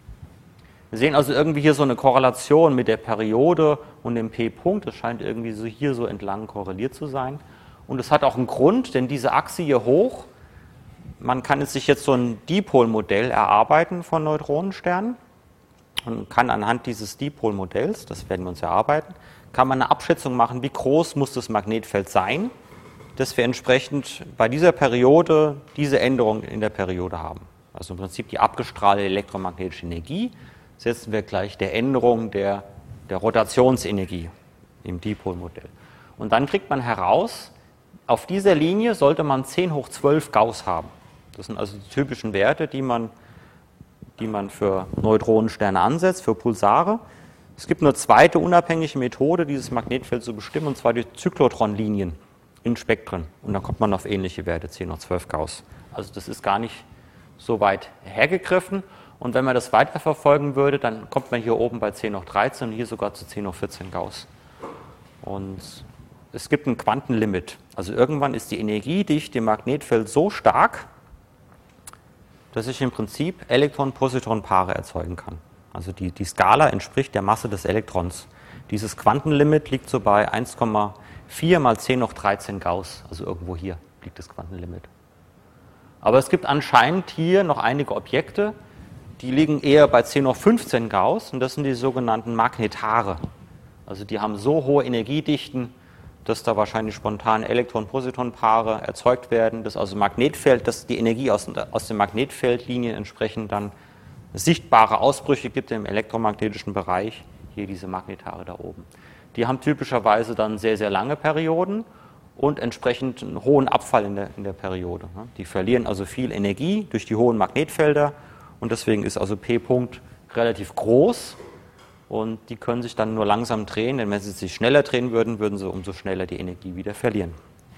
Wir sehen also irgendwie hier so eine Korrelation mit der Periode und dem P-Punkt. Das scheint irgendwie so hier so entlang korreliert zu sein. Und es hat auch einen Grund, denn diese Achse hier hoch, man kann sich jetzt so ein Dipolmodell erarbeiten von Neutronensternen und kann anhand dieses Dipolmodells, das werden wir uns erarbeiten, kann man eine Abschätzung machen, wie groß muss das Magnetfeld sein, dass wir entsprechend bei dieser Periode diese Änderung in der Periode haben. Also im Prinzip die abgestrahlte elektromagnetische Energie setzen wir gleich der Änderung der, der Rotationsenergie im Dipolmodell. Und dann kriegt man heraus, auf dieser Linie sollte man zehn hoch zwölf Gauss haben. Das sind also die typischen Werte, die man, die man für Neutronensterne ansetzt, für Pulsare. Es gibt eine zweite unabhängige Methode, dieses Magnetfeld zu bestimmen, und zwar die Zyklotronlinien in Spektren. Und dann kommt man auf ähnliche Werte, zehn hoch zwölf Gauss. Also das ist gar nicht so weit hergegriffen. Und wenn man das weiterverfolgen würde, dann kommt man hier oben bei zehn hoch dreizehn und hier sogar zu zehn hoch vierzehn Gauss. Und es gibt ein Quantenlimit. Also irgendwann ist die Energiedichte im Magnetfeld so stark, dass ich im Prinzip Elektron-Positron-Paare erzeugen kann. Also die, die Skala entspricht der Masse des Elektrons. Dieses Quantenlimit liegt so bei eins Komma vier mal zehn hoch dreizehn Gauss. Also irgendwo hier liegt das Quantenlimit. Aber es gibt anscheinend hier noch einige Objekte, die liegen eher bei zehn hoch fünfzehn Gauss, und das sind die sogenannten Magnetare. Also die haben so hohe Energiedichten, dass da wahrscheinlich spontan Elektron-Positron-Paare erzeugt werden, dass also Magnetfeld, dass die Energie aus, aus den Magnetfeldlinien entsprechend dann sichtbare Ausbrüche gibt im elektromagnetischen Bereich. Hier diese Magnetare da oben. Die haben typischerweise dann sehr, sehr lange Perioden und entsprechend einen hohen Abfall in der, in der Periode. Die verlieren also viel Energie durch die hohen Magnetfelder. Und deswegen ist also P-Punkt relativ groß, und die können sich dann nur langsam drehen, denn wenn sie sich schneller drehen würden, würden sie umso schneller die Energie wieder verlieren.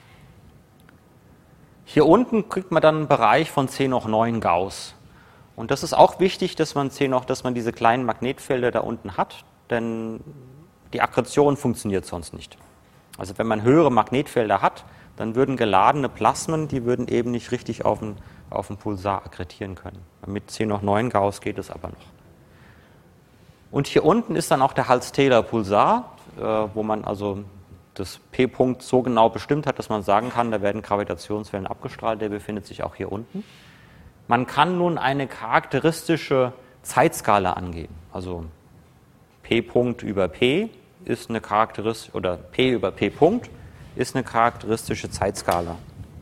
Hier unten kriegt man dann einen Bereich von zehn hoch neun Gauss. Und das ist auch wichtig, dass man zehn hoch, dass man diese kleinen Magnetfelder da unten hat, denn die Akkretion funktioniert sonst nicht. Also wenn man höhere Magnetfelder hat, dann würden geladene Plasmen, die würden eben nicht richtig auf den, auf den Pulsar akkretieren können. Mit zehn hoch neun Gauss geht es aber noch. Und hier unten ist dann auch der Hals-Taylor-Pulsar, äh, wo man also das P-Punkt so genau bestimmt hat, dass man sagen kann, da werden Gravitationswellen abgestrahlt, der befindet sich auch hier unten. Man kann nun eine charakteristische Zeitskala angeben. Also P-Punkt über P ist eine charakteristische, oder P über P-Punkt ist eine charakteristische Zeitskala.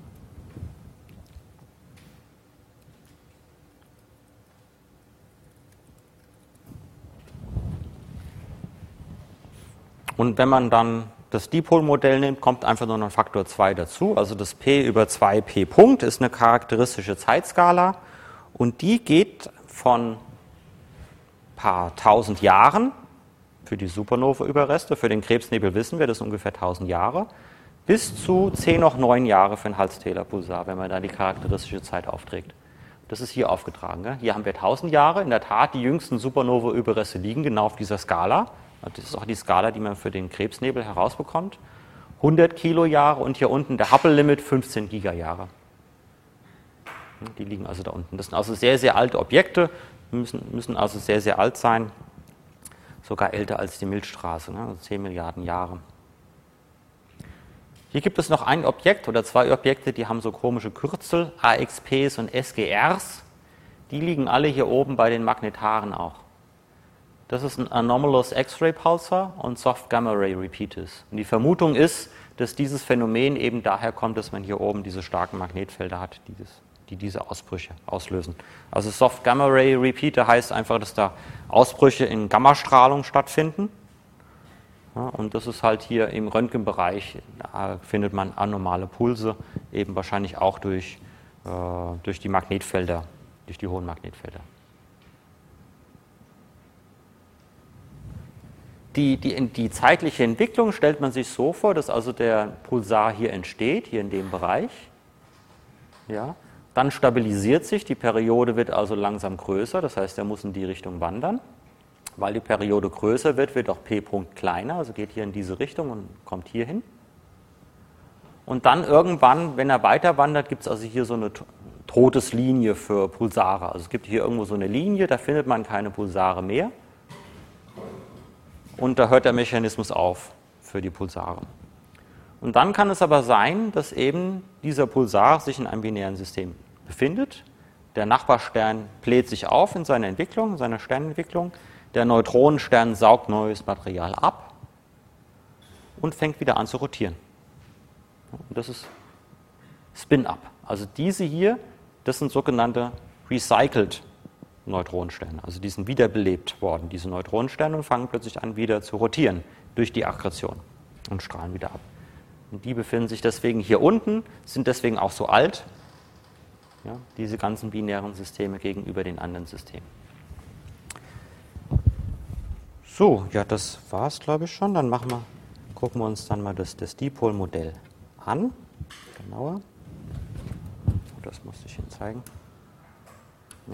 Und wenn man dann das Dipolmodell nimmt, kommt einfach nur noch ein Faktor zwei dazu. Also das P über zwei P-Punkt ist eine charakteristische Zeitskala, und die geht von ein paar tausend Jahren für die Supernova-Überreste, für den Krebsnebel wissen wir, das sind ungefähr tausend Jahre, bis zu zehn hoch neun Jahre für den Hals-Taylor-Pulsar, wenn man da die charakteristische Zeit aufträgt. Das ist hier aufgetragen. Gell? Hier haben wir tausend Jahre. In der Tat, die jüngsten Supernova-Überreste liegen genau auf dieser Skala. Das ist auch die Skala, die man für den Krebsnebel herausbekommt. hundert Kilojahre, und hier unten der Hubble-Limit fünfzehn Gigajahre. Die liegen also da unten. Das sind also sehr, sehr alte Objekte, müssen, müssen also sehr, sehr alt sein. Sogar älter als die Milchstraße, ne? Also zehn Milliarden Jahre. Hier gibt es noch ein Objekt oder zwei Objekte, die haben so komische Kürzel, A X Ps und S G Rs. Die liegen alle hier oben bei den Magnetaren auch. Das ist ein Anomalous X-Ray Pulsar und Soft Gamma Ray Repeaters. Und die Vermutung ist, dass dieses Phänomen eben daher kommt, dass man hier oben diese starken Magnetfelder hat, die, das, die diese Ausbrüche auslösen. Also Soft Gamma Ray Repeater heißt einfach, dass da Ausbrüche in Gammastrahlung stattfinden. Ja, und das ist halt hier im Röntgenbereich, da findet man anormale Pulse, eben wahrscheinlich auch durch, äh, durch die Magnetfelder, durch die hohen Magnetfelder. Die, die, die zeitliche Entwicklung stellt man sich so vor, dass also der Pulsar hier entsteht, hier in dem Bereich. Ja, dann stabilisiert sich, die Periode wird also langsam größer, das heißt, er muss in die Richtung wandern. Weil die Periode größer wird, wird auch P-Punkt kleiner, also geht hier in diese Richtung und kommt hier hin. Und dann irgendwann, wenn er weiter wandert, gibt es also hier so eine Todeslinie für Pulsare. Also es gibt hier irgendwo so eine Linie, da findet man keine Pulsare mehr. Und da hört der Mechanismus auf für die Pulsare. Und dann kann es aber sein, dass eben dieser Pulsar sich in einem binären System befindet. Der Nachbarstern bläht sich auf in seiner Entwicklung, in seiner Sternentwicklung. Der Neutronenstern saugt neues Material ab und fängt wieder an zu rotieren. Und das ist Spin-up. Also diese hier, das sind sogenannte recycled Neutronensterne. Also die sind wiederbelebt worden, diese Neutronensterne, und fangen plötzlich an, wieder zu rotieren durch die Akkretion und strahlen wieder ab. Und die befinden sich deswegen hier unten, sind deswegen auch so alt, ja, diese ganzen binären Systeme gegenüber den anderen Systemen. So, ja, das war es, glaube ich, schon. Dann machen wir, gucken wir uns dann mal das, das Dipolmodell an, genauer. Das musste ich Ihnen zeigen. Ja.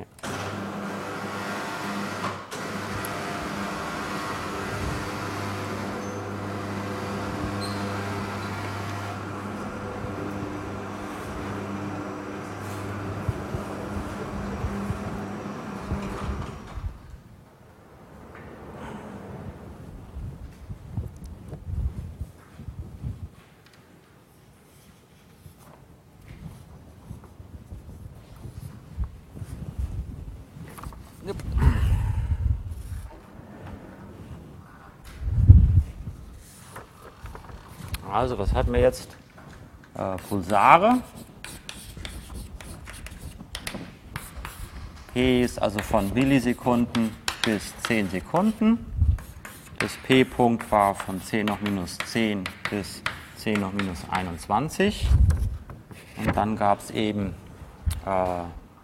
Also, was hatten wir jetzt? Äh, Pulsare. P ist also von Millisekunden bis zehn Sekunden. Das P-Punkt war von zehn hoch minus zehn bis zehn hoch minus einundzwanzig. Und dann gab es eben äh,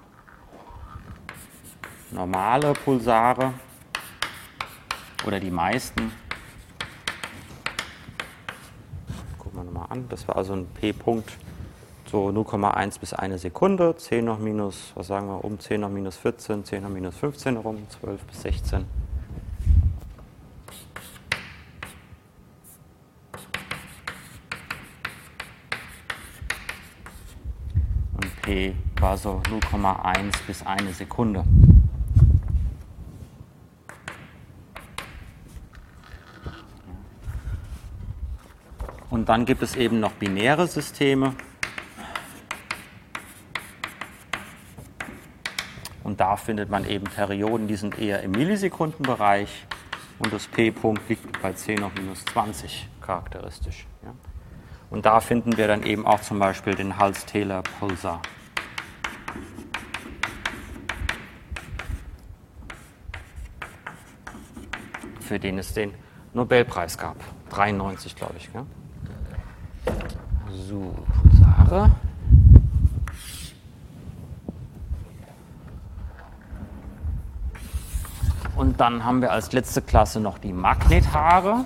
normale Pulsare oder die meisten. Gucken wir nochmal an. Das war also ein P-Punkt, so null Komma eins bis eine Sekunde, zehn hoch minus, was sagen wir, um zehn hoch minus vierzehn, zehn hoch minus fünfzehn rum, zwölf bis sechzehn. Und P war so null Komma eins bis eine Sekunde. Und dann gibt es eben noch binäre Systeme. Und da findet man eben Perioden, die sind eher im Millisekundenbereich. Und das P-Punkt liegt bei zehn hoch minus zwanzig charakteristisch. Ja. Und da finden wir dann eben auch zum Beispiel den Hals-Taylor-Pulsar. Für den es den Nobelpreis gab. dreiundneunzig, glaube ich. Ja. So, Pulsare. Und dann haben wir als letzte Klasse noch die Magnetare.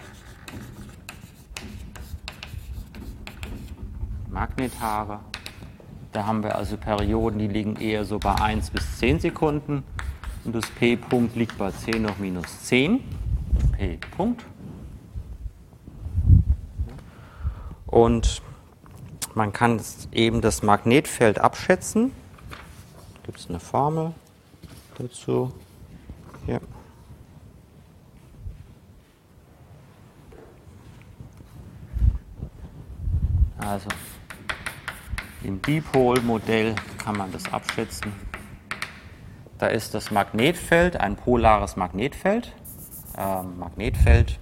Magnetare. Da haben wir also Perioden, die liegen eher so bei eins bis zehn Sekunden. Und das P-Punkt liegt bei zehn hoch minus zehn. P-Punkt. Und man kann eben das Magnetfeld abschätzen. Da gibt es eine Formel dazu. Hier. Also im Dipolmodell kann man das abschätzen. Da ist das Magnetfeld ein polares Magnetfeld. Ähm, Magnetfeld.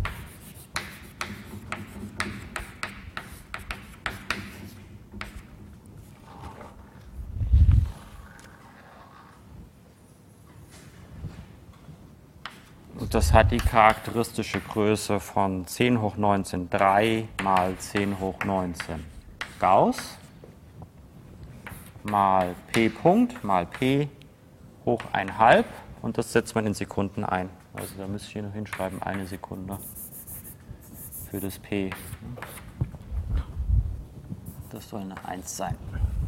Das hat die charakteristische Größe von zehn hoch neunzehn drei mal zehn hoch neunzehn Gauss mal P-Punkt mal P hoch eins halb, und das setzt man in Sekunden ein. Also da müsste ich hier noch hinschreiben, eine Sekunde für das P. Das soll eine eins sein.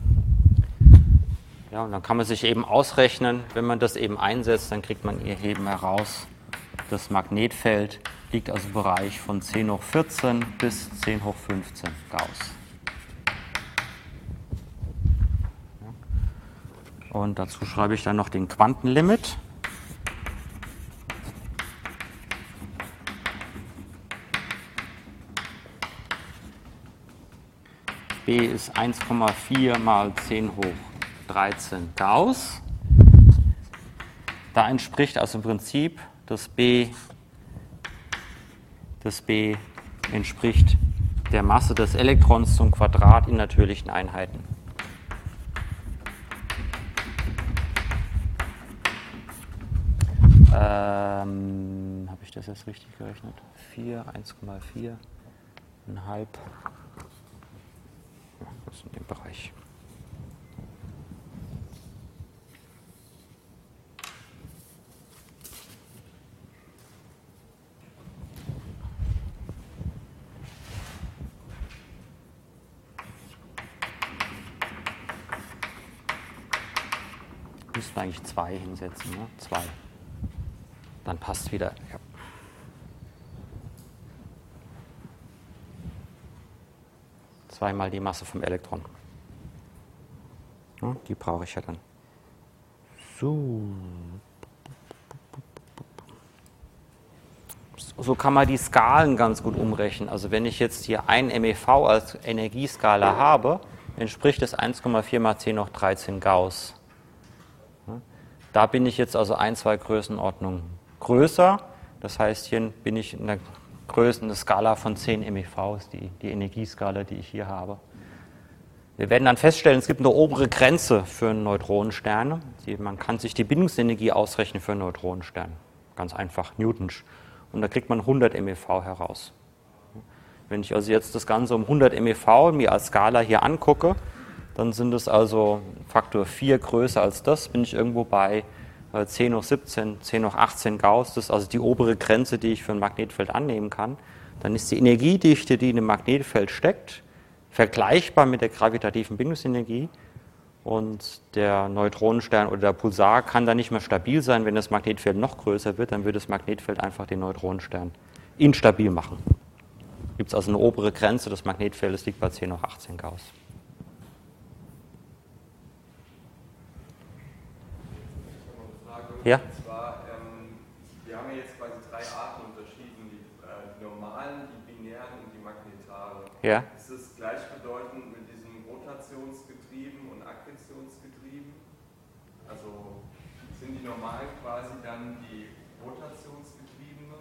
Ja, und dann kann man sich eben ausrechnen, wenn man das eben einsetzt, dann kriegt man hier eben heraus, das Magnetfeld liegt also im Bereich von zehn hoch vierzehn bis zehn hoch fünfzehn Gauss. Und dazu schreibe ich dann noch den Quantenlimit. B ist eins Komma vier mal zehn hoch dreizehn Gauss. Da entspricht also im Prinzip das B, das B entspricht der Masse des Elektrons zum Quadrat in natürlichen Einheiten. Ähm, habe ich das jetzt richtig gerechnet? vier, eins Komma vier, ein halb. Ja, das ist in dem Bereich. Müssten wir eigentlich zwei hinsetzen, ne? zwei. Dann passt wieder. Ja. Zweimal die Masse vom Elektron. Ja, die brauche ich ja dann. So. So kann man die Skalen ganz gut umrechnen. Also wenn ich jetzt hier ein MeV als Energieskala habe, entspricht es eins Komma vier mal zehn hoch dreizehn Gauss. Da bin ich jetzt also ein, zwei Größenordnungen größer. Das heißt, hier bin ich in der Größe, eine Skala von zehn MeV, ist die, die Energieskala, die ich hier habe. Wir werden dann feststellen, es gibt eine obere Grenze für Neutronensterne. Man kann sich die Bindungsenergie ausrechnen für einen Neutronenstern. Ganz einfach, Newtonsch. Und da kriegt man hundert MeV heraus. Wenn ich also jetzt das Ganze um hundert MeV mir als Skala hier angucke, dann sind es also Faktor vier größer als das, bin ich irgendwo bei zehn hoch siebzehn, zehn hoch achtzehn Gauss. Das ist also die obere Grenze, die ich für ein Magnetfeld annehmen kann. Dann ist die Energiedichte, die in einem Magnetfeld steckt, vergleichbar mit der gravitativen Bindungsenergie. Und der Neutronenstern oder der Pulsar kann dann nicht mehr stabil sein. Wenn das Magnetfeld noch größer wird, dann wird das Magnetfeld einfach den Neutronenstern instabil machen. Gibt es also eine obere Grenze des Magnetfeldes, liegt bei zehn hoch achtzehn Gauss. Ja? Und zwar, ähm, wir haben ja jetzt quasi drei Arten unterschieden, die, äh, die normalen, die binären und die magnetaren. Ja. Ist es gleichbedeutend mit diesem Rotationsgetrieben und Akkretionsgetrieben? Also sind die normalen quasi dann die Rotationsgetriebenen?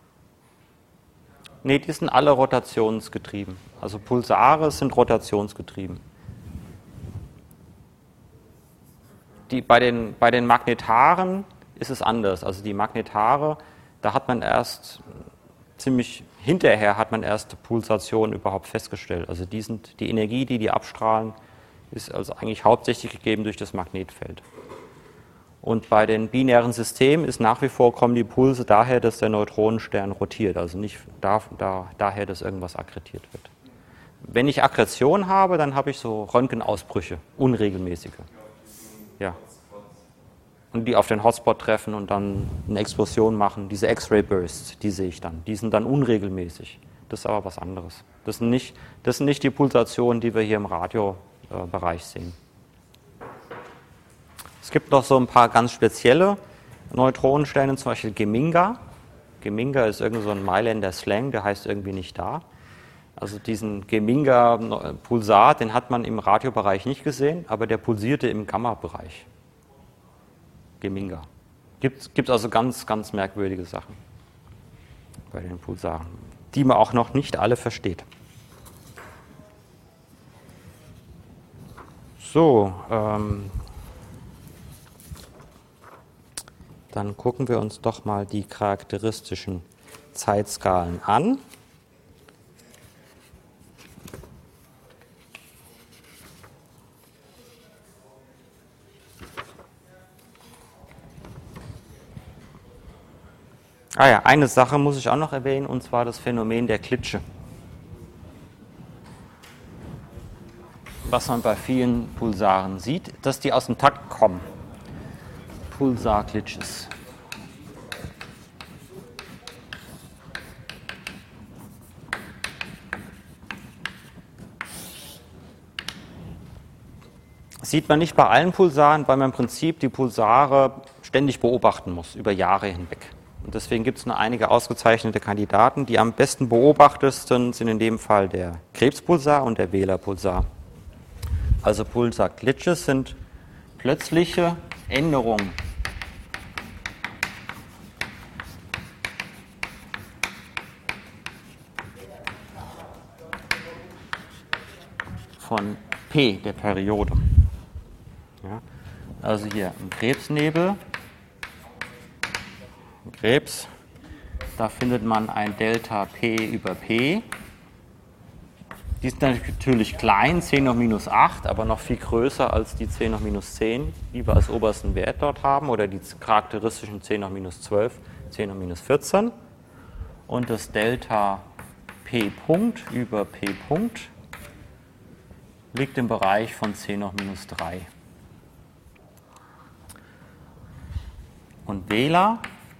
Nee, die sind alle rotationsgetrieben. Also Pulsare sind rotationsgetrieben. Die, bei, den, bei den Magnetaren ist es anders. Also die Magnetare, da hat man erst ziemlich hinterher hat man erst Pulsationen überhaupt festgestellt. Also die, sind, die Energie, die die abstrahlen, ist also eigentlich hauptsächlich gegeben durch das Magnetfeld. Und bei den binären Systemen ist nach wie vor kommen die Pulse daher, dass der Neutronenstern rotiert, also nicht da, da, daher, dass irgendwas akkretiert wird. Wenn ich Akkretion habe, dann habe ich so Röntgenausbrüche, unregelmäßige. Ja. Und die auf den Hotspot treffen und dann eine Explosion machen, diese X-Ray-Bursts, die sehe ich dann. Die sind dann unregelmäßig. Das ist aber was anderes. Das sind nicht, das sind nicht die Pulsationen, die wir hier im Radiobereich sehen. Es gibt noch so ein paar ganz spezielle Neutronensterne, zum Beispiel Geminga. Geminga ist irgend so ein Mailänder Slang, der heißt irgendwie nicht da. Also diesen Geminga-Pulsar, den hat man im Radiobereich nicht gesehen, aber der pulsierte im Gamma-Bereich. Geminga. Gibt es also ganz, ganz merkwürdige Sachen bei den Pulsaren, die man auch noch nicht alle versteht. So, ähm, dann gucken wir uns doch mal die charakteristischen Zeitskalen an. Ah ja, eine Sache muss ich auch noch erwähnen, und zwar das Phänomen der Klitsche. Was man bei vielen Pulsaren sieht, dass die aus dem Takt kommen. Pulsar-Glitches. sieht man nicht bei allen Pulsaren, weil man im Prinzip die Pulsare ständig beobachten muss, über Jahre hinweg. Und deswegen gibt es nur einige ausgezeichnete Kandidaten. Die am besten beobachtesten sind in dem Fall der Krebspulsar und der Wählerpulsar. Also Pulsar-Glitches sind plötzliche Änderungen von P, der Periode. Ja, also hier im Krebsnebel, im Krebs, da findet man ein Delta P über P. Die ist natürlich klein, zehn hoch minus acht, aber noch viel größer als die zehn hoch minus zehn, die wir als obersten Wert dort haben, oder die charakteristischen zehn hoch minus zwölf, zehn hoch minus vierzehn. Und das Delta P Punkt über P Punkt liegt im Bereich von zehn hoch minus drei. Und Wähler,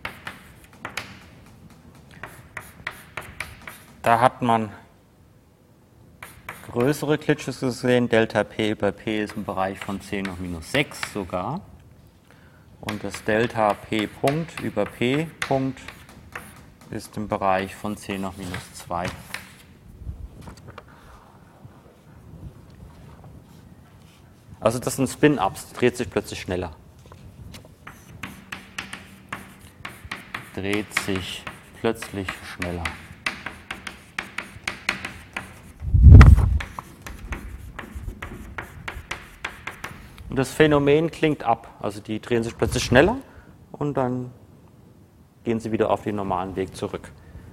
da hat man größere Glitches gesehen. Delta P über P ist im Bereich von zehn hoch minus sechs sogar. Und das Delta P Punkt über P Punkt ist im Bereich von zehn hoch minus zwei. Also das sind Spin-Ups, dreht sich plötzlich schneller. Dreht sich plötzlich schneller. Und das Phänomen klingt ab. Also die drehen sich plötzlich schneller und dann gehen sie wieder auf den normalen Weg zurück.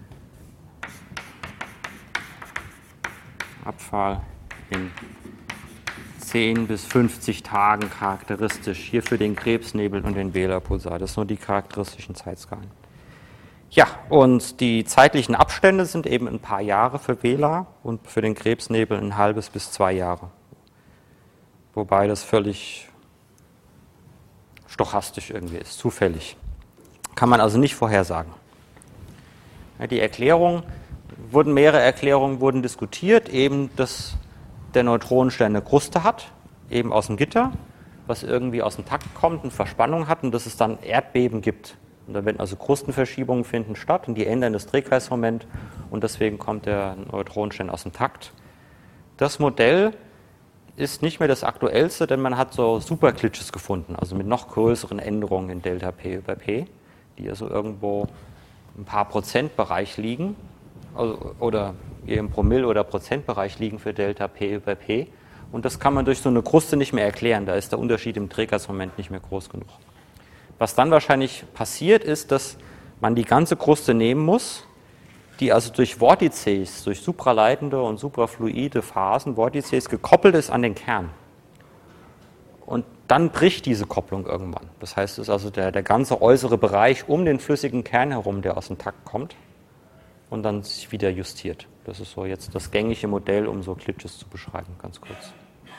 Abfall in zehn bis fünfzig Tagen charakteristisch, hier für den Krebsnebel und den Wählerpulsar. Das sind nur die charakteristischen Zeitskalen. Ja, und die zeitlichen Abstände sind eben ein paar Jahre für Wähler und für den Krebsnebel ein halbes bis zwei Jahre. Wobei das völlig stochastisch irgendwie ist, zufällig. Kann man also nicht vorhersagen. Ja, die Erklärung, wurden mehrere Erklärungen wurden diskutiert, eben dass der Neutronenstern eine Kruste hat, eben aus dem Gitter, was irgendwie aus dem Takt kommt und Verspannung hat und dass es dann Erdbeben gibt. Und da werden also Krustenverschiebungen finden statt und die ändern das Drehkreismoment und deswegen kommt der Neutronenstern aus dem Takt. Das Modell ist nicht mehr das aktuellste, denn man hat so Superglitches gefunden, also mit noch größeren Änderungen in Delta P über P, die also irgendwo ein paar Prozentbereich liegen, also, oder im Promille- oder Prozentbereich liegen für Delta P über P. Und das kann man durch so eine Kruste nicht mehr erklären, da ist der Unterschied im Drehkreismoment nicht mehr groß genug. Was dann wahrscheinlich passiert, ist, dass man die ganze Kruste nehmen muss, die also durch Vortices, durch supraleitende und suprafluide Phasen, Vortices gekoppelt ist an den Kern. Und dann bricht diese Kopplung irgendwann. Das heißt, es ist also der, der ganze äußere Bereich um den flüssigen Kern herum, der aus dem Takt kommt und dann sich wieder justiert. Das ist so jetzt das gängige Modell, um so Glitches zu beschreiben, ganz kurz.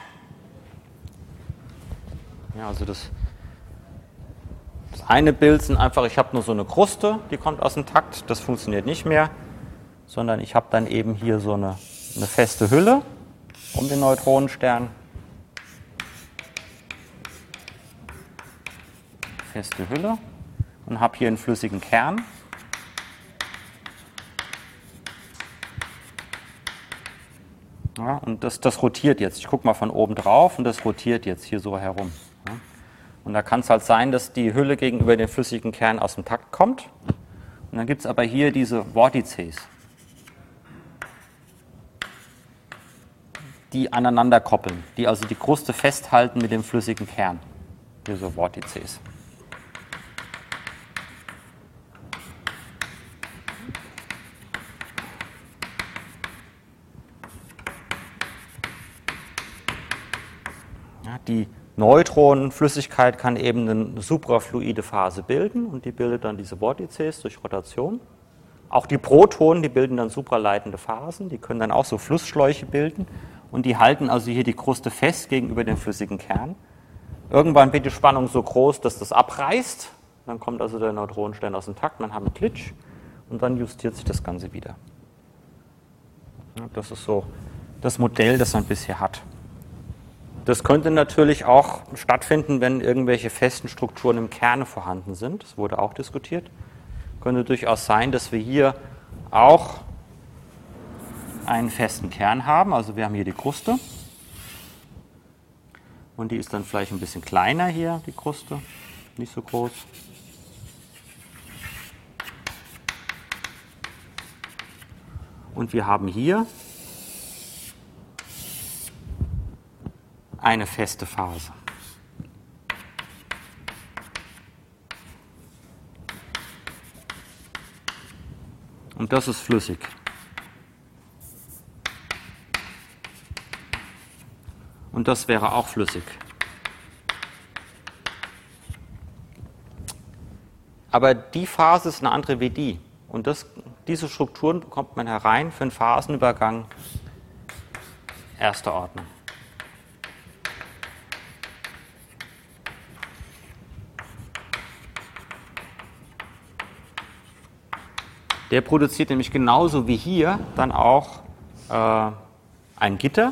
Ja, also das, das eine Bild sind einfach, ich habe nur so eine Kruste, die kommt aus dem Takt, das funktioniert nicht mehr, sondern ich habe dann eben hier so eine, eine feste Hülle um den Neutronenstern. Feste Hülle und habe hier einen flüssigen Kern. Ja, und das, das rotiert jetzt. Ich gucke mal von oben drauf und das rotiert jetzt hier so herum. Ja. Und da kann es halt sein, dass die Hülle gegenüber dem flüssigen Kern aus dem Takt kommt. Und dann gibt es aber hier diese Vortices, die aneinander koppeln, die also die Kruste festhalten mit dem flüssigen Kern. Diese Vortices. Ja, die Neutronenflüssigkeit kann eben eine suprafluide Phase bilden und die bildet dann diese Vortices durch Rotation. Auch die Protonen, die bilden dann supraleitende Phasen, die können dann auch so Flussschläuche bilden und die halten also hier die Kruste fest gegenüber dem flüssigen Kern. Irgendwann wird die Spannung so groß, dass das abreißt, dann kommt also der Neutronenstern aus dem Takt, man hat einen Glitch und dann justiert sich das Ganze wieder. Ja, das ist so das Modell, das man bisher hat. Das könnte natürlich auch stattfinden, wenn irgendwelche festen Strukturen im Kern vorhanden sind. Das wurde auch diskutiert. Könnte durchaus sein, dass wir hier auch einen festen Kern haben. Also wir haben hier die Kruste. Und die ist dann vielleicht ein bisschen kleiner hier, die Kruste. Nicht so groß. Und wir haben hier eine feste Phase. Und das ist flüssig. Und das wäre auch flüssig. Aber die Phase ist eine andere wie die. Und das, diese Strukturen bekommt man herein für einen Phasenübergang erster Ordnung. Der produziert nämlich genauso wie hier dann auch äh, ein Gitter,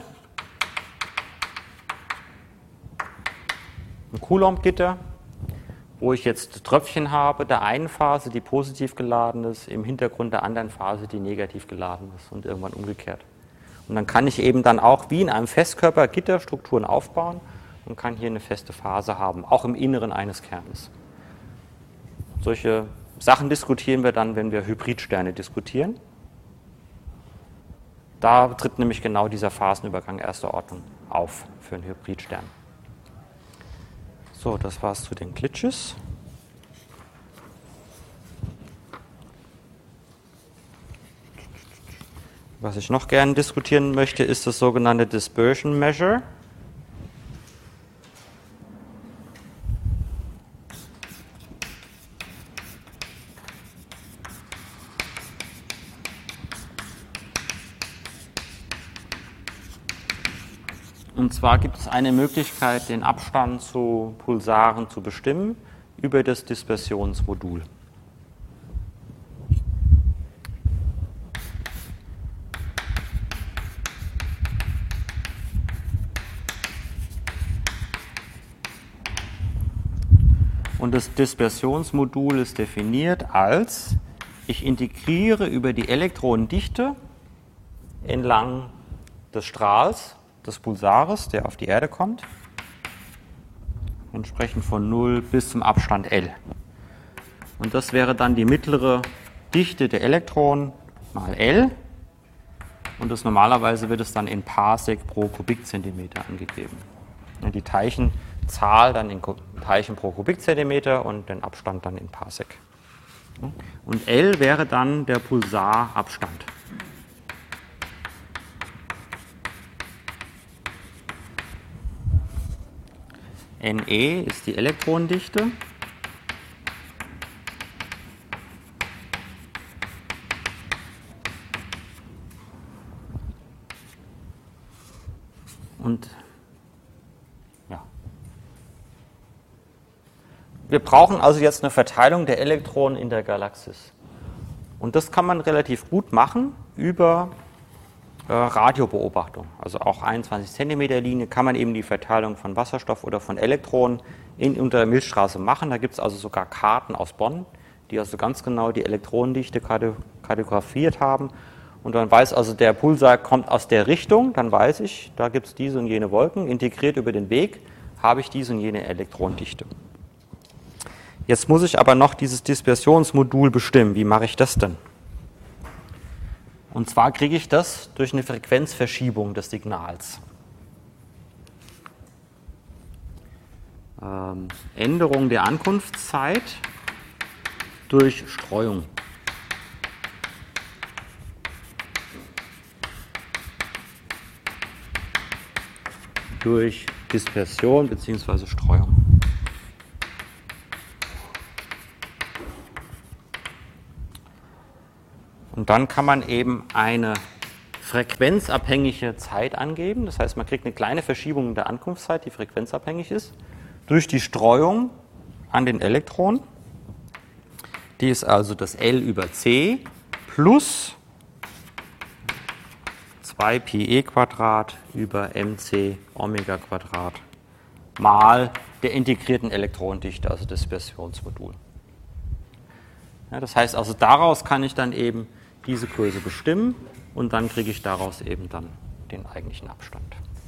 ein Coulomb-Gitter, wo ich jetzt Tröpfchen habe, der einen Phase, die positiv geladen ist, im Hintergrund der anderen Phase, die negativ geladen ist und irgendwann umgekehrt. Und dann kann ich eben dann auch wie in einem Festkörper Gitterstrukturen aufbauen und kann hier eine feste Phase haben, auch im Inneren eines Kernes. Solche Sachen diskutieren wir dann, wenn wir Hybridsterne diskutieren. Da tritt nämlich genau dieser Phasenübergang erster Ordnung auf für einen Hybridstern. So, das war's zu den Glitches. Was ich noch gerne diskutieren möchte, ist das sogenannte Dispersion Measure. Und zwar gibt es eine Möglichkeit, den Abstand zu Pulsaren zu bestimmen über das Dispersionsmodul. Und das Dispersionsmodul ist definiert als, ich integriere über die Elektronendichte entlang des Strahls des Pulsares, der auf die Erde kommt, entsprechend von null bis zum Abstand L. Und das wäre dann die mittlere Dichte der Elektronen mal L. Und das normalerweise wird es dann in Parsec pro Kubikzentimeter angegeben. Die Teilchenzahl dann in Teilchen pro Kubikzentimeter und den Abstand dann in Parsec. Und L wäre dann der Pulsarabstand. Ne ist die Elektronendichte. Und ja. Wir brauchen also jetzt eine Verteilung der Elektronen in der Galaxis. Und das kann man relativ gut machen über äh, Radiobeobachtung. Also auch einundzwanzig Zentimeter Linie kann man eben die Verteilung von Wasserstoff oder von Elektronen in, unter der Milchstraße machen. Da gibt es also sogar Karten aus Bonn, die also ganz genau die Elektronendichte kartografiert haben. Und dann weiß also, der Pulsar kommt aus der Richtung, dann weiß ich, da gibt es diese und jene Wolken, integriert über den Weg habe ich diese und jene Elektronendichte. Jetzt muss ich aber noch dieses Dispersionsmodul bestimmen. Wie mache ich das denn? Und zwar kriege ich das durch eine Frequenzverschiebung des Signals. Ähm, Änderung der Ankunftszeit durch Streuung. Durch Dispersion bzw. Streuung. Und dann kann man eben eine frequenzabhängige Zeit angeben. Das heißt, man kriegt eine kleine Verschiebung der Ankunftszeit, die frequenzabhängig ist, durch die Streuung an den Elektronen. Die ist also das L über C plus zwei Pi e Quadrat über mc Omega Quadrat mal der integrierten Elektronendichte, also Dispersionsmodul. Ja, das heißt also, daraus kann ich dann eben diese Größe bestimmen und dann kriege ich daraus eben dann den eigentlichen Abstand.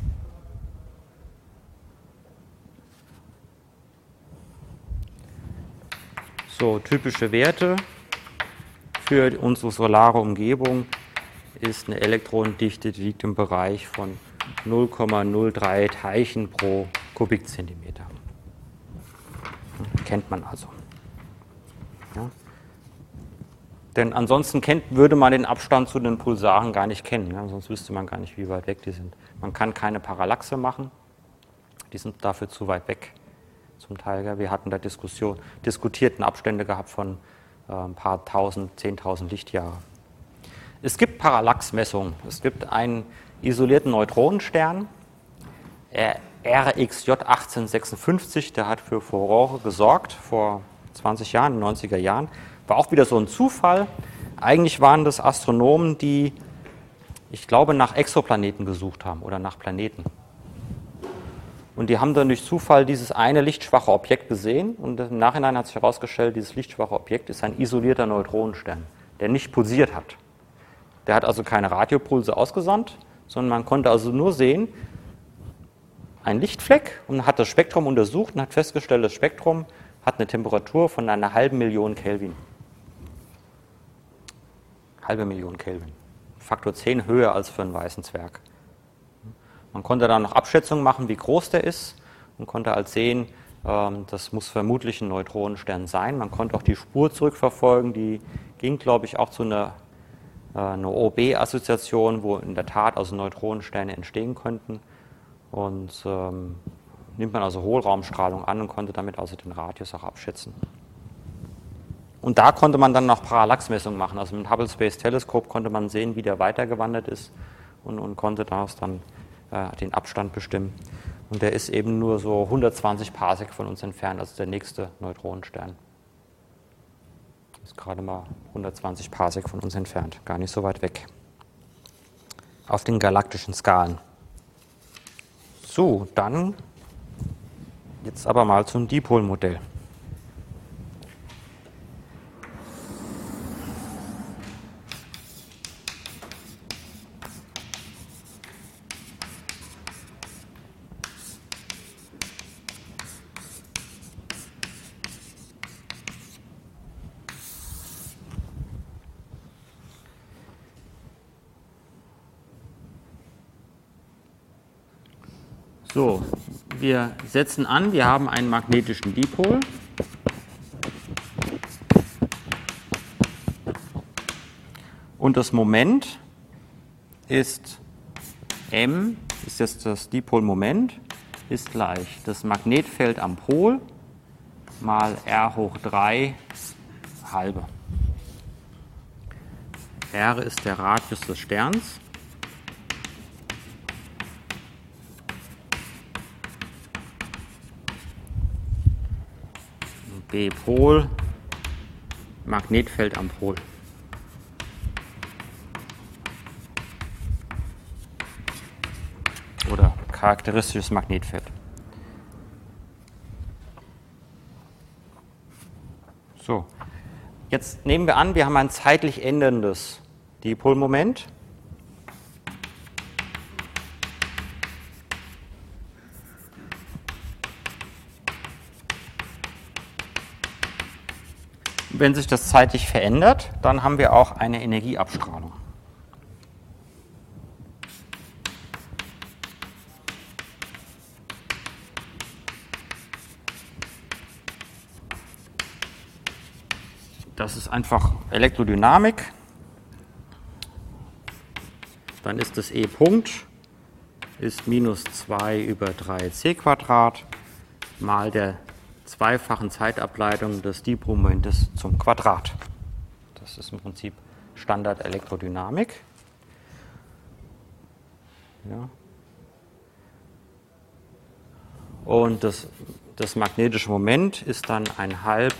So, typische Werte für unsere solare Umgebung ist eine Elektronendichte, die liegt im Bereich von null Komma null drei Teilchen pro Kubikzentimeter. Kennt man also. Ja. Denn ansonsten kennt, würde man den Abstand zu den Pulsaren gar nicht kennen, ja, sonst wüsste man gar nicht, wie weit weg die sind. Man kann keine Parallaxe machen, die sind dafür zu weit weg zum Teil. Wir hatten da Diskussion, diskutierten Abstände gehabt von äh, ein paar tausend, zehntausend Lichtjahre. Es gibt Parallaxmessungen. Es gibt einen isolierten Neutronenstern, R X J achtzehnhundertsechsundfünfzig, der hat für Furore gesorgt, vor zwanzig Jahren, in den neunziger Jahren. War auch wieder so ein Zufall. Eigentlich waren das Astronomen, die, ich glaube, nach Exoplaneten gesucht haben oder nach Planeten. Und die haben dann durch Zufall dieses eine lichtschwache Objekt gesehen und im Nachhinein hat sich herausgestellt, dieses lichtschwache Objekt ist ein isolierter Neutronenstern, der nicht pulsiert hat. Der hat also keine Radiopulse ausgesandt, sondern man konnte also nur sehen, ein Lichtfleck und hat das Spektrum untersucht und hat festgestellt, das Spektrum hat eine Temperatur von einer halben Million Kelvin. Halbe Million Kelvin. Faktor zehn höher als für einen weißen Zwerg. Man konnte dann noch Abschätzungen machen, wie groß der ist und konnte halt sehen, das muss vermutlich ein Neutronenstern sein. Man konnte auch die Spur zurückverfolgen, die ging, glaube ich, auch zu einer, einer O B-Assoziation, wo in der Tat also Neutronensterne entstehen könnten. Und ähm, nimmt man also Hohlraumstrahlung an und konnte damit also den Radius auch abschätzen. Und da konnte man dann noch Parallaxmessungen machen. Also mit dem Hubble Space Telescope konnte man sehen, wie der weitergewandert ist und, und konnte daraus dann äh, den Abstand bestimmen. Und der ist eben nur so hundertzwanzig Parsec von uns entfernt, also der nächste Neutronenstern. Ist gerade mal hundertzwanzig Parsec von uns entfernt, gar nicht so weit weg. Auf den galaktischen Skalen. So, dann jetzt aber mal zum Dipolmodell. So, wir setzen an, wir haben einen magnetischen Dipol. Und das Moment ist M, ist jetzt das Dipolmoment, ist gleich das Magnetfeld am Pol mal R hoch drei halbe. R ist der Radius des Sterns. B Pol, Magnetfeld am Pol. Oder charakteristisches Magnetfeld. So, jetzt nehmen wir an, wir haben ein zeitlich änderndes Dipolmoment. Wenn sich das zeitlich verändert, dann haben wir auch eine Energieabstrahlung. Das ist einfach Elektrodynamik. Dann ist das E-Punkt ist minus zwei über drei c Quadrat mal der zweifachen Zeitableitung des Dipolmomentes zum Quadrat. Das ist im Prinzip Standard-Elektrodynamik. Ja. Und das, das magnetische Moment ist dann ein halb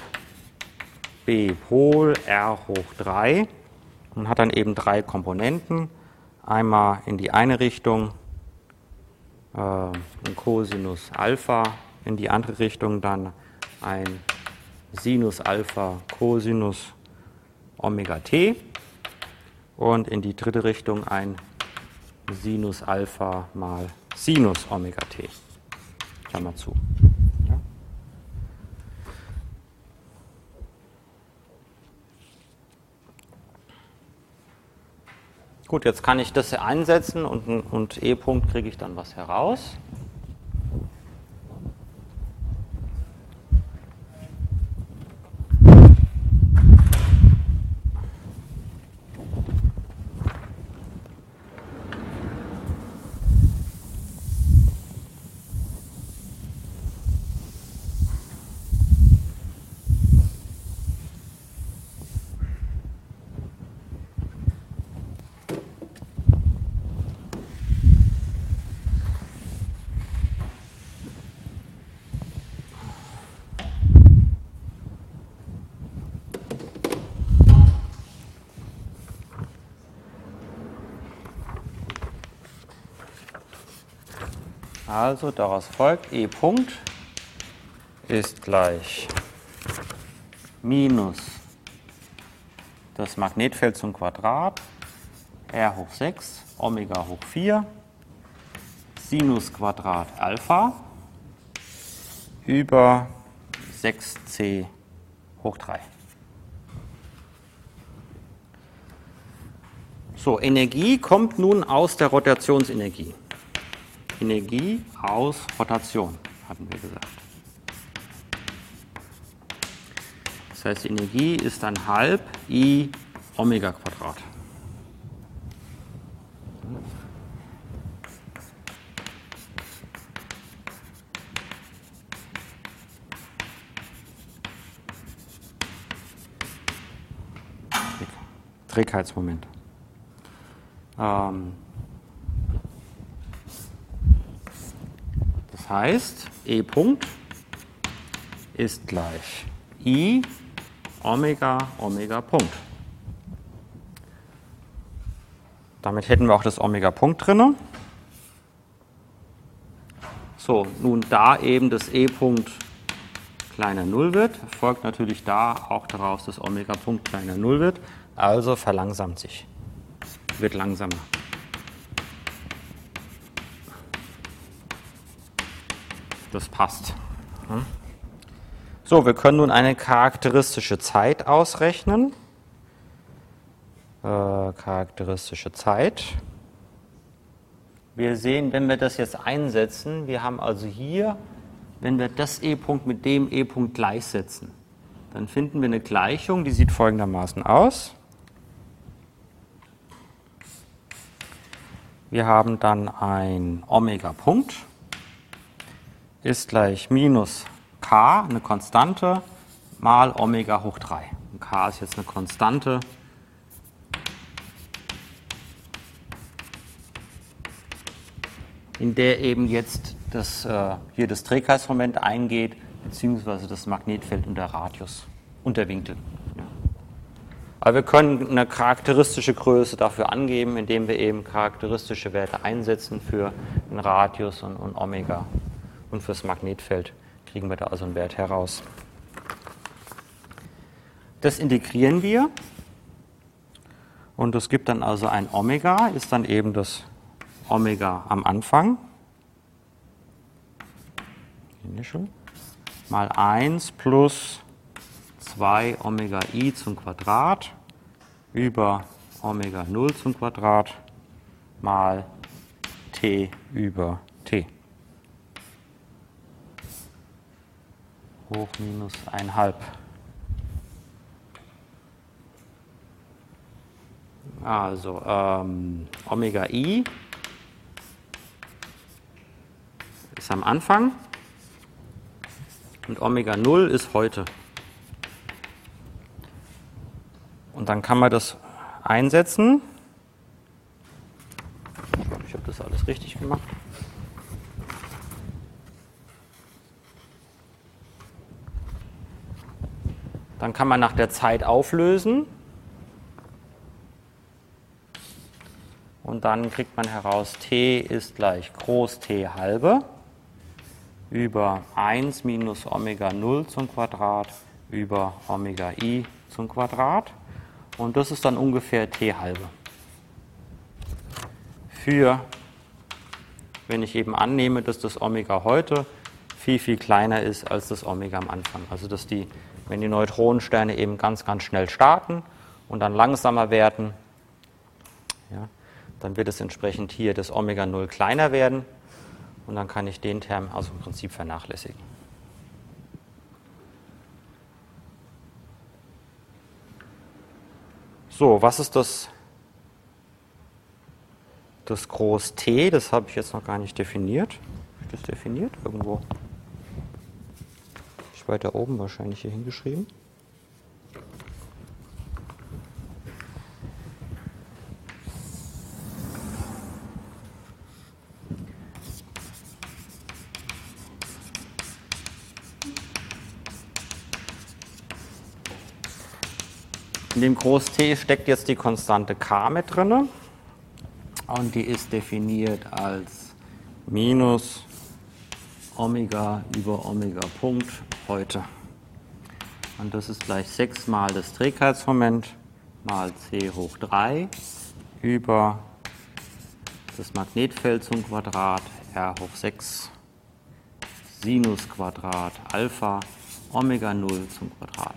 B Pol R hoch drei und hat dann eben drei Komponenten. einmal in die eine Richtung äh, ein Cosinus Alpha, in die andere Richtung dann ein Sinus Alpha Cosinus Omega t und in die dritte Richtung ein Sinus Alpha mal Sinus Omega t. Klammer zu. Ja. Gut, jetzt kann ich das einsetzen und, und E-Punkt kriege ich dann was heraus. Also daraus folgt, E Punkt ist gleich minus das Magnetfeld zum Quadrat, r hoch sechs, Omega hoch vier, Sinus Quadrat Alpha über sechs c hoch drei. So, Energie kommt nun aus der Rotationsenergie. Energie aus Rotation, hatten wir gesagt. Das heißt, die Energie ist dann halb I Omega Quadrat. Trägheitsmoment. Ähm, das heißt, E Punkt ist gleich I Omega Omega Punkt. Damit hätten wir auch das Omega Punkt drin. So, nun da eben das E Punkt kleiner null wird, folgt natürlich da auch daraus, dass Omega Punkt kleiner null wird. Also verlangsamt sich, wird langsamer. Das passt. So, wir können nun eine charakteristische Zeit ausrechnen. Äh, charakteristische Zeit. Wir sehen, wenn wir das jetzt einsetzen, wir haben also hier, wenn wir das E-Punkt mit dem E-Punkt gleichsetzen, dann finden wir eine Gleichung, die sieht folgendermaßen aus. Wir haben dann ein Omega-Punkt, ist gleich minus k, eine Konstante, mal Omega hoch drei. Und k ist jetzt eine Konstante. In der eben jetzt das, äh, hier das Trägheitsmoment eingeht, beziehungsweise das Magnetfeld und der Radius und der Winkel. Ja. Aber wir können eine charakteristische Größe dafür angeben, indem wir eben charakteristische Werte einsetzen für den Radius und, und Omega. Und fürs Magnetfeld kriegen wir da also einen Wert heraus. Das integrieren wir. Und es gibt dann also ein Omega, ist dann eben das Omega am Anfang. Mal eins plus zwei Omega i zum Quadrat über Omega null zum Quadrat mal t über t. Hoch minus eins Komma fünf. Also ähm, Omega i ist am Anfang und Omega null ist heute. Und dann kann man das einsetzen. Ich habe das alles richtig gemacht. Dann kann man nach der Zeit auflösen. Und dann kriegt man heraus, t ist gleich groß T halbe über eins minus Omega null zum Quadrat über Omega i zum Quadrat. Und das ist dann ungefähr T halbe. Für, wenn ich eben annehme, dass das Omega heute viel, viel kleiner ist als das Omega am Anfang. Also dass die, wenn die Neutronensterne eben ganz, ganz schnell starten und dann langsamer werden, ja, dann wird es entsprechend hier das Omega null kleiner werden und dann kann ich den Term also im Prinzip vernachlässigen. So, was ist das, das Groß T? Das habe ich jetzt noch gar nicht definiert. Habe ich das definiert? Irgendwo. Ich weiter oben wahrscheinlich hier hingeschrieben. In dem Groß T steckt jetzt die Konstante k mit drin und die ist definiert als minus Omega über Omega Punkt heute. Und das ist gleich sechs mal das Trägheitsmoment mal c hoch drei über das Magnetfeld zum Quadrat r hoch sechs Sinus Quadrat Alpha Omega null zum Quadrat.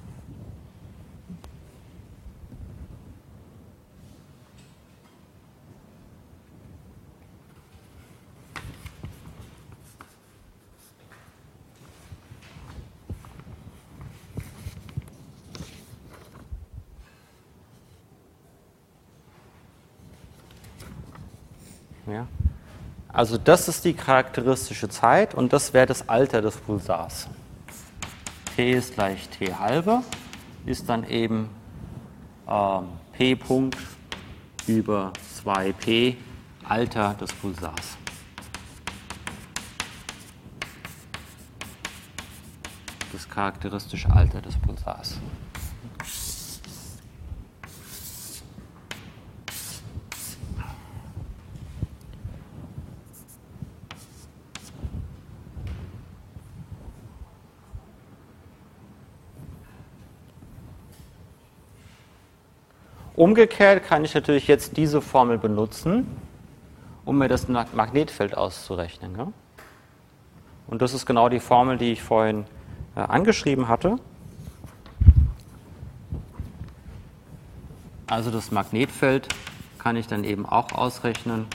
Ja. Also das ist die charakteristische Zeit und das wäre das Alter des Pulsars. T ist gleich T halbe, ist dann eben ähm, P Punkt über zwei P Alter des Pulsars. Das charakteristische Alter des Pulsars. Umgekehrt kann ich natürlich jetzt diese Formel benutzen, um mir das Magnetfeld auszurechnen. Ja? Und das ist genau die Formel, die ich vorhin äh, angeschrieben hatte. Also das Magnetfeld kann ich dann eben auch ausrechnen.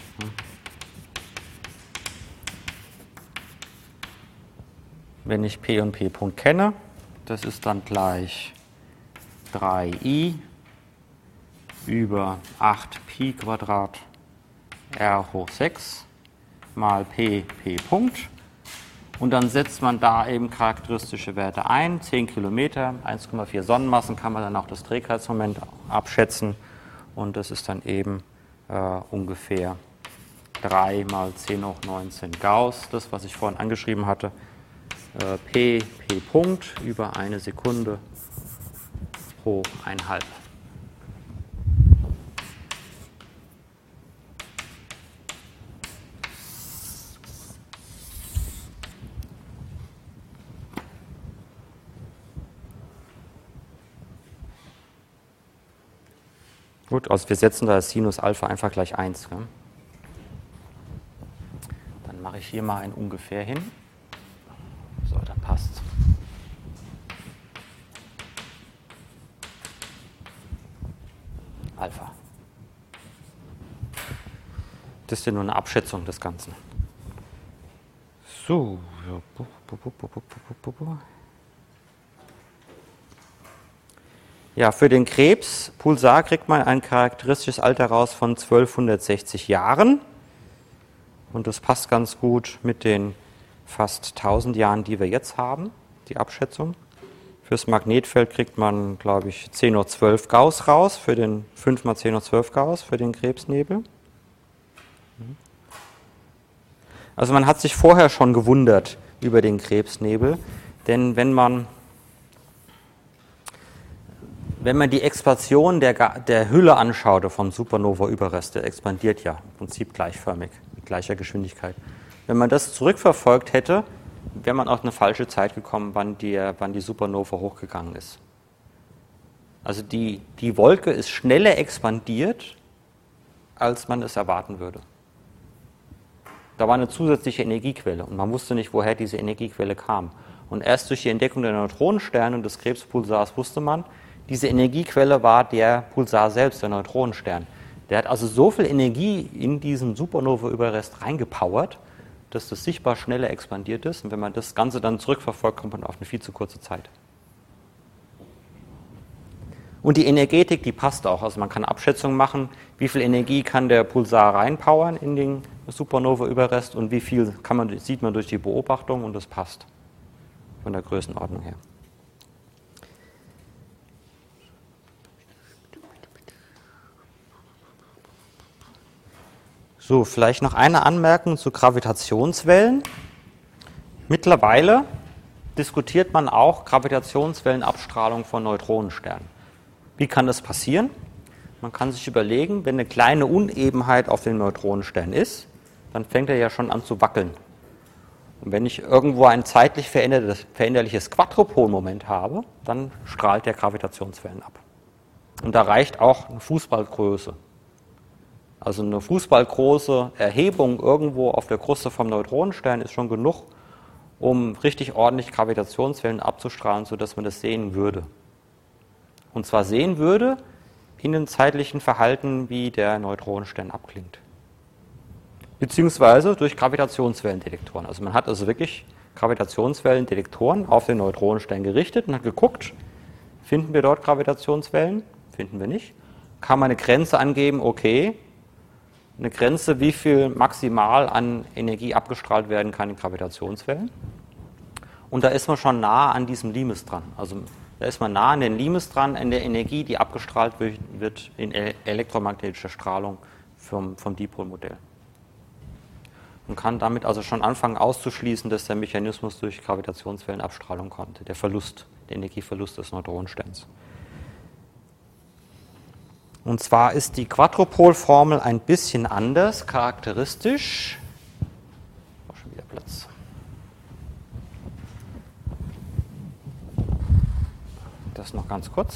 Wenn ich P und P Punkt kenne, das ist dann gleich drei i über acht Pi Quadrat r hoch sechs mal P, P Punkt. Und dann setzt man da eben charakteristische Werte ein. zehn Kilometer, eins Komma vier Sonnenmassen kann man dann auch das Trägheitsmoment abschätzen. Und das ist dann eben äh, ungefähr drei mal zehn hoch neunzehn Gauss. Das, was ich vorhin angeschrieben hatte. Äh, P, P Punkt über eine Sekunde hoch einhalb. Gut, also wir setzen da das Sinus Alpha einfach gleich eins. Gell? Dann mache ich hier mal ein ungefähr hin. So, dann passt. Alpha. Das ist ja nur eine Abschätzung des Ganzen. So. Ja, für den Krebspulsar kriegt man ein charakteristisches Alter raus von zwölfhundertsechzig Jahren. Und das passt ganz gut mit den fast tausend Jahren, die wir jetzt haben, die Abschätzung. Fürs Magnetfeld kriegt man, glaube ich, zehn hoch zwölf Gauss raus, für den fünf mal zehn hoch zwölf Gauss für den Krebsnebel. Also man hat sich vorher schon gewundert über den Krebsnebel, denn wenn man wenn man die Expansion der, der Hülle anschaute vom Supernova-Überrest, der expandiert ja im Prinzip gleichförmig, mit gleicher Geschwindigkeit. Wenn man das zurückverfolgt hätte, wäre man auf eine falsche Zeit gekommen, wann die, wann die Supernova hochgegangen ist. Also die, die Wolke ist schneller expandiert, als man es erwarten würde. Da war eine zusätzliche Energiequelle und man wusste nicht, woher diese Energiequelle kam. Und erst durch die Entdeckung der Neutronensterne und des Krebspulsars wusste man, diese Energiequelle war der Pulsar selbst, der Neutronenstern. Der hat also so viel Energie in diesen Supernova-Überrest reingepowert, dass das sichtbar schneller expandiert ist. Und wenn man das Ganze dann zurückverfolgt, kommt man auf eine viel zu kurze Zeit. Und die Energetik, die passt auch. Also man kann Abschätzungen machen, wie viel Energie kann der Pulsar reinpowern in den Supernova-Überrest und wie viel kann man, sieht man durch die Beobachtung, und das passt von der Größenordnung her. So, vielleicht noch eine Anmerkung zu Gravitationswellen. Mittlerweile diskutiert man auch Gravitationswellenabstrahlung von Neutronensternen. Wie kann das passieren? Man kann sich überlegen, wenn eine kleine Unebenheit auf dem Neutronenstern ist, dann fängt er ja schon an zu wackeln. Und wenn ich irgendwo ein zeitlich veränderliches Quadrupolmoment habe, dann strahlt der Gravitationswellen ab. Und da reicht auch eine Fußballgröße. Also eine fußballgroße Erhebung irgendwo auf der Kruste vom Neutronenstern ist schon genug, um richtig ordentlich Gravitationswellen abzustrahlen, sodass man das sehen würde. Und zwar sehen würde in dem zeitlichen Verhalten, wie der Neutronenstern abklingt. Beziehungsweise durch Gravitationswellendetektoren. Also man hat also wirklich Gravitationswellendetektoren auf den Neutronenstern gerichtet und hat geguckt, finden wir dort Gravitationswellen? Finden wir nicht. Kann man eine Grenze angeben, okay, eine Grenze, wie viel maximal an Energie abgestrahlt werden kann in Gravitationswellen. Und da ist man schon nah an diesem Limes dran. Also da ist man nah an den Limes dran, an der Energie, die abgestrahlt wird in elektromagnetischer Strahlung vom, vom Dipolmodell. Man kann damit also schon anfangen auszuschließen, dass der Mechanismus durch Gravitationswellenabstrahlung kommt, der Verlust, der Energieverlust des Neutronensterns. Und zwar ist die Quadrupolformel ein bisschen anders charakteristisch. Auch schon wieder Platz. Das noch ganz kurz.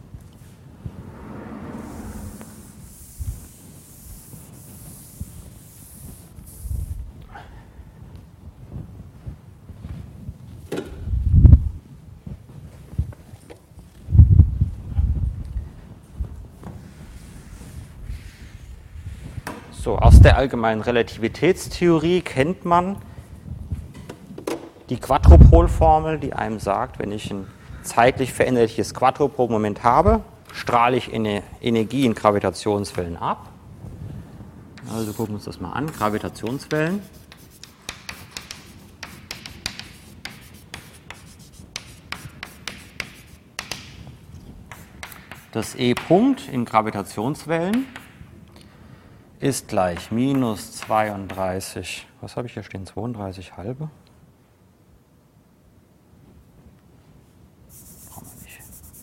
So, aus der allgemeinen Relativitätstheorie kennt man die Quadrupolformel, die einem sagt, wenn ich ein zeitlich veränderliches Quadrupolmoment habe, strahle ich eine Energie in Gravitationswellen ab. Also gucken wir uns das mal an, Gravitationswellen. Das E-Punkt in Gravitationswellen ist gleich minus zweiunddreißig, was habe ich hier stehen, zweiunddreißig halbe? Brauchen wir nicht.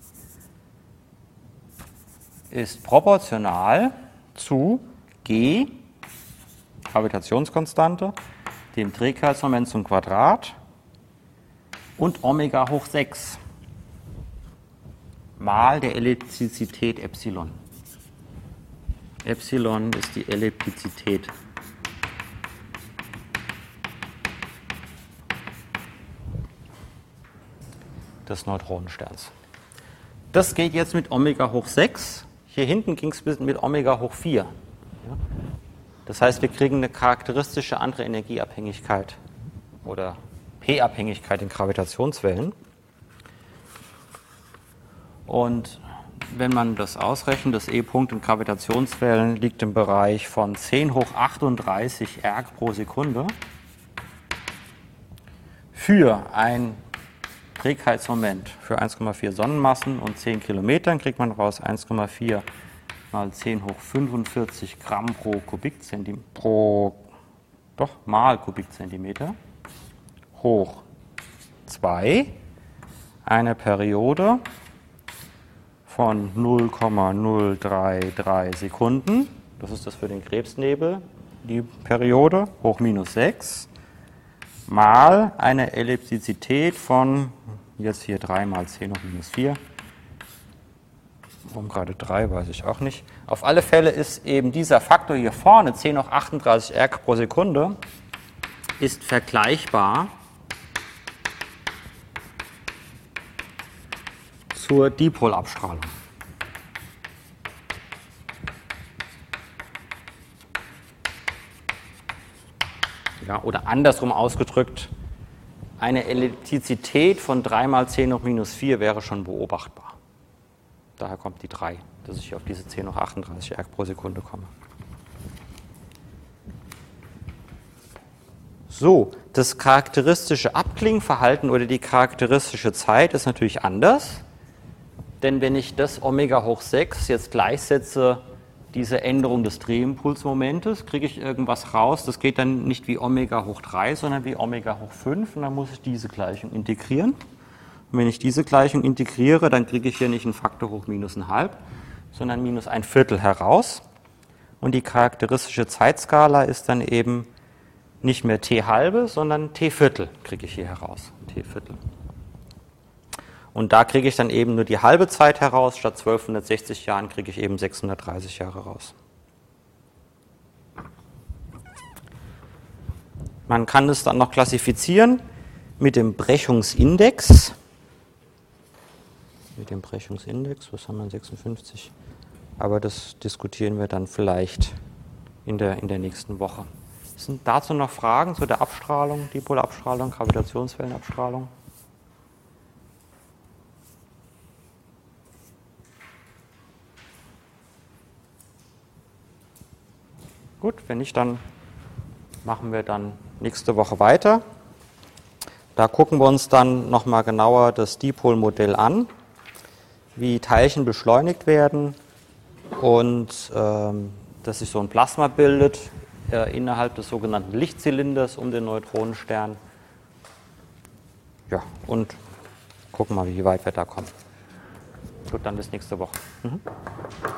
Ist proportional zu G, Gravitationskonstante, dem Trägheitsmoment zum Quadrat und Omega hoch sechs mal der Elliptizität Epsilon. Epsilon ist die Elliptizität. Des Neutronensterns. Das geht jetzt mit Omega hoch sechs. Hier hinten ging es mit Omega hoch vier. Das heißt, wir kriegen eine charakteristische andere Energieabhängigkeit oder P-Abhängigkeit in Gravitationswellen. Und wenn man das ausrechnet, das E-Punkt in Gravitationswellen liegt im Bereich von zehn hoch achtunddreißig Erg pro Sekunde. Für ein Trägheitsmoment für eins Komma vier Sonnenmassen und zehn Kilometern kriegt man raus eins Komma vier mal zehn hoch fünfundvierzig Gramm pro Kubikzentimeter, pro, doch, mal Kubikzentimeter, hoch zwei, eine Periode von null Komma null drei drei Sekunden, das ist das für den Krebsnebel, die Periode, hoch minus sechs, mal eine Elliptizität von, jetzt hier drei mal zehn hoch minus vier, warum gerade drei, weiß ich auch nicht. Auf alle Fälle ist eben dieser Faktor hier vorne, zehn hoch achtunddreißig Erg pro Sekunde, ist vergleichbar zur Dipolabstrahlung. Ja, oder andersrum ausgedrückt, eine Elliptizität von drei mal zehn hoch minus vier wäre schon beobachtbar. Daher kommt die drei, dass ich auf diese zehn hoch achtunddreißig Erg pro Sekunde komme. So, das charakteristische Abklingenverhalten oder die charakteristische Zeit ist natürlich anders. Denn wenn ich das Omega hoch sechs jetzt gleichsetze, diese Änderung des Drehimpulsmomentes, kriege ich irgendwas raus. Das geht dann nicht wie Omega hoch drei, sondern wie Omega hoch fünf. Und dann muss ich diese Gleichung integrieren. Und wenn ich diese Gleichung integriere, dann kriege ich hier nicht einen Faktor hoch minus ein halb, sondern minus ein Viertel heraus. Und die charakteristische Zeitskala ist dann eben nicht mehr t halbe, sondern t Viertel kriege ich hier heraus. T Viertel. Und da kriege ich dann eben nur die halbe Zeit heraus, statt zwölfhundertsechzig Jahren kriege ich eben sechshundertdreißig Jahre raus. Man kann es dann noch klassifizieren mit dem Brechungsindex. Mit dem Brechungsindex, was haben wir, sechsundfünfzig? Aber das diskutieren wir dann vielleicht in der, in der nächsten Woche. Sind dazu noch Fragen zu der Abstrahlung, Dipolabstrahlung, Gravitationswellenabstrahlung? Gut, wenn nicht, dann machen wir dann nächste Woche weiter. Da gucken wir uns dann nochmal genauer das Dipolmodell an, wie Teilchen beschleunigt werden und ähm, dass sich so ein Plasma bildet äh, innerhalb des sogenannten Lichtzylinders um den Neutronenstern. Ja, und gucken mal, wie weit wir da kommen. Gut, dann bis nächste Woche. Mhm.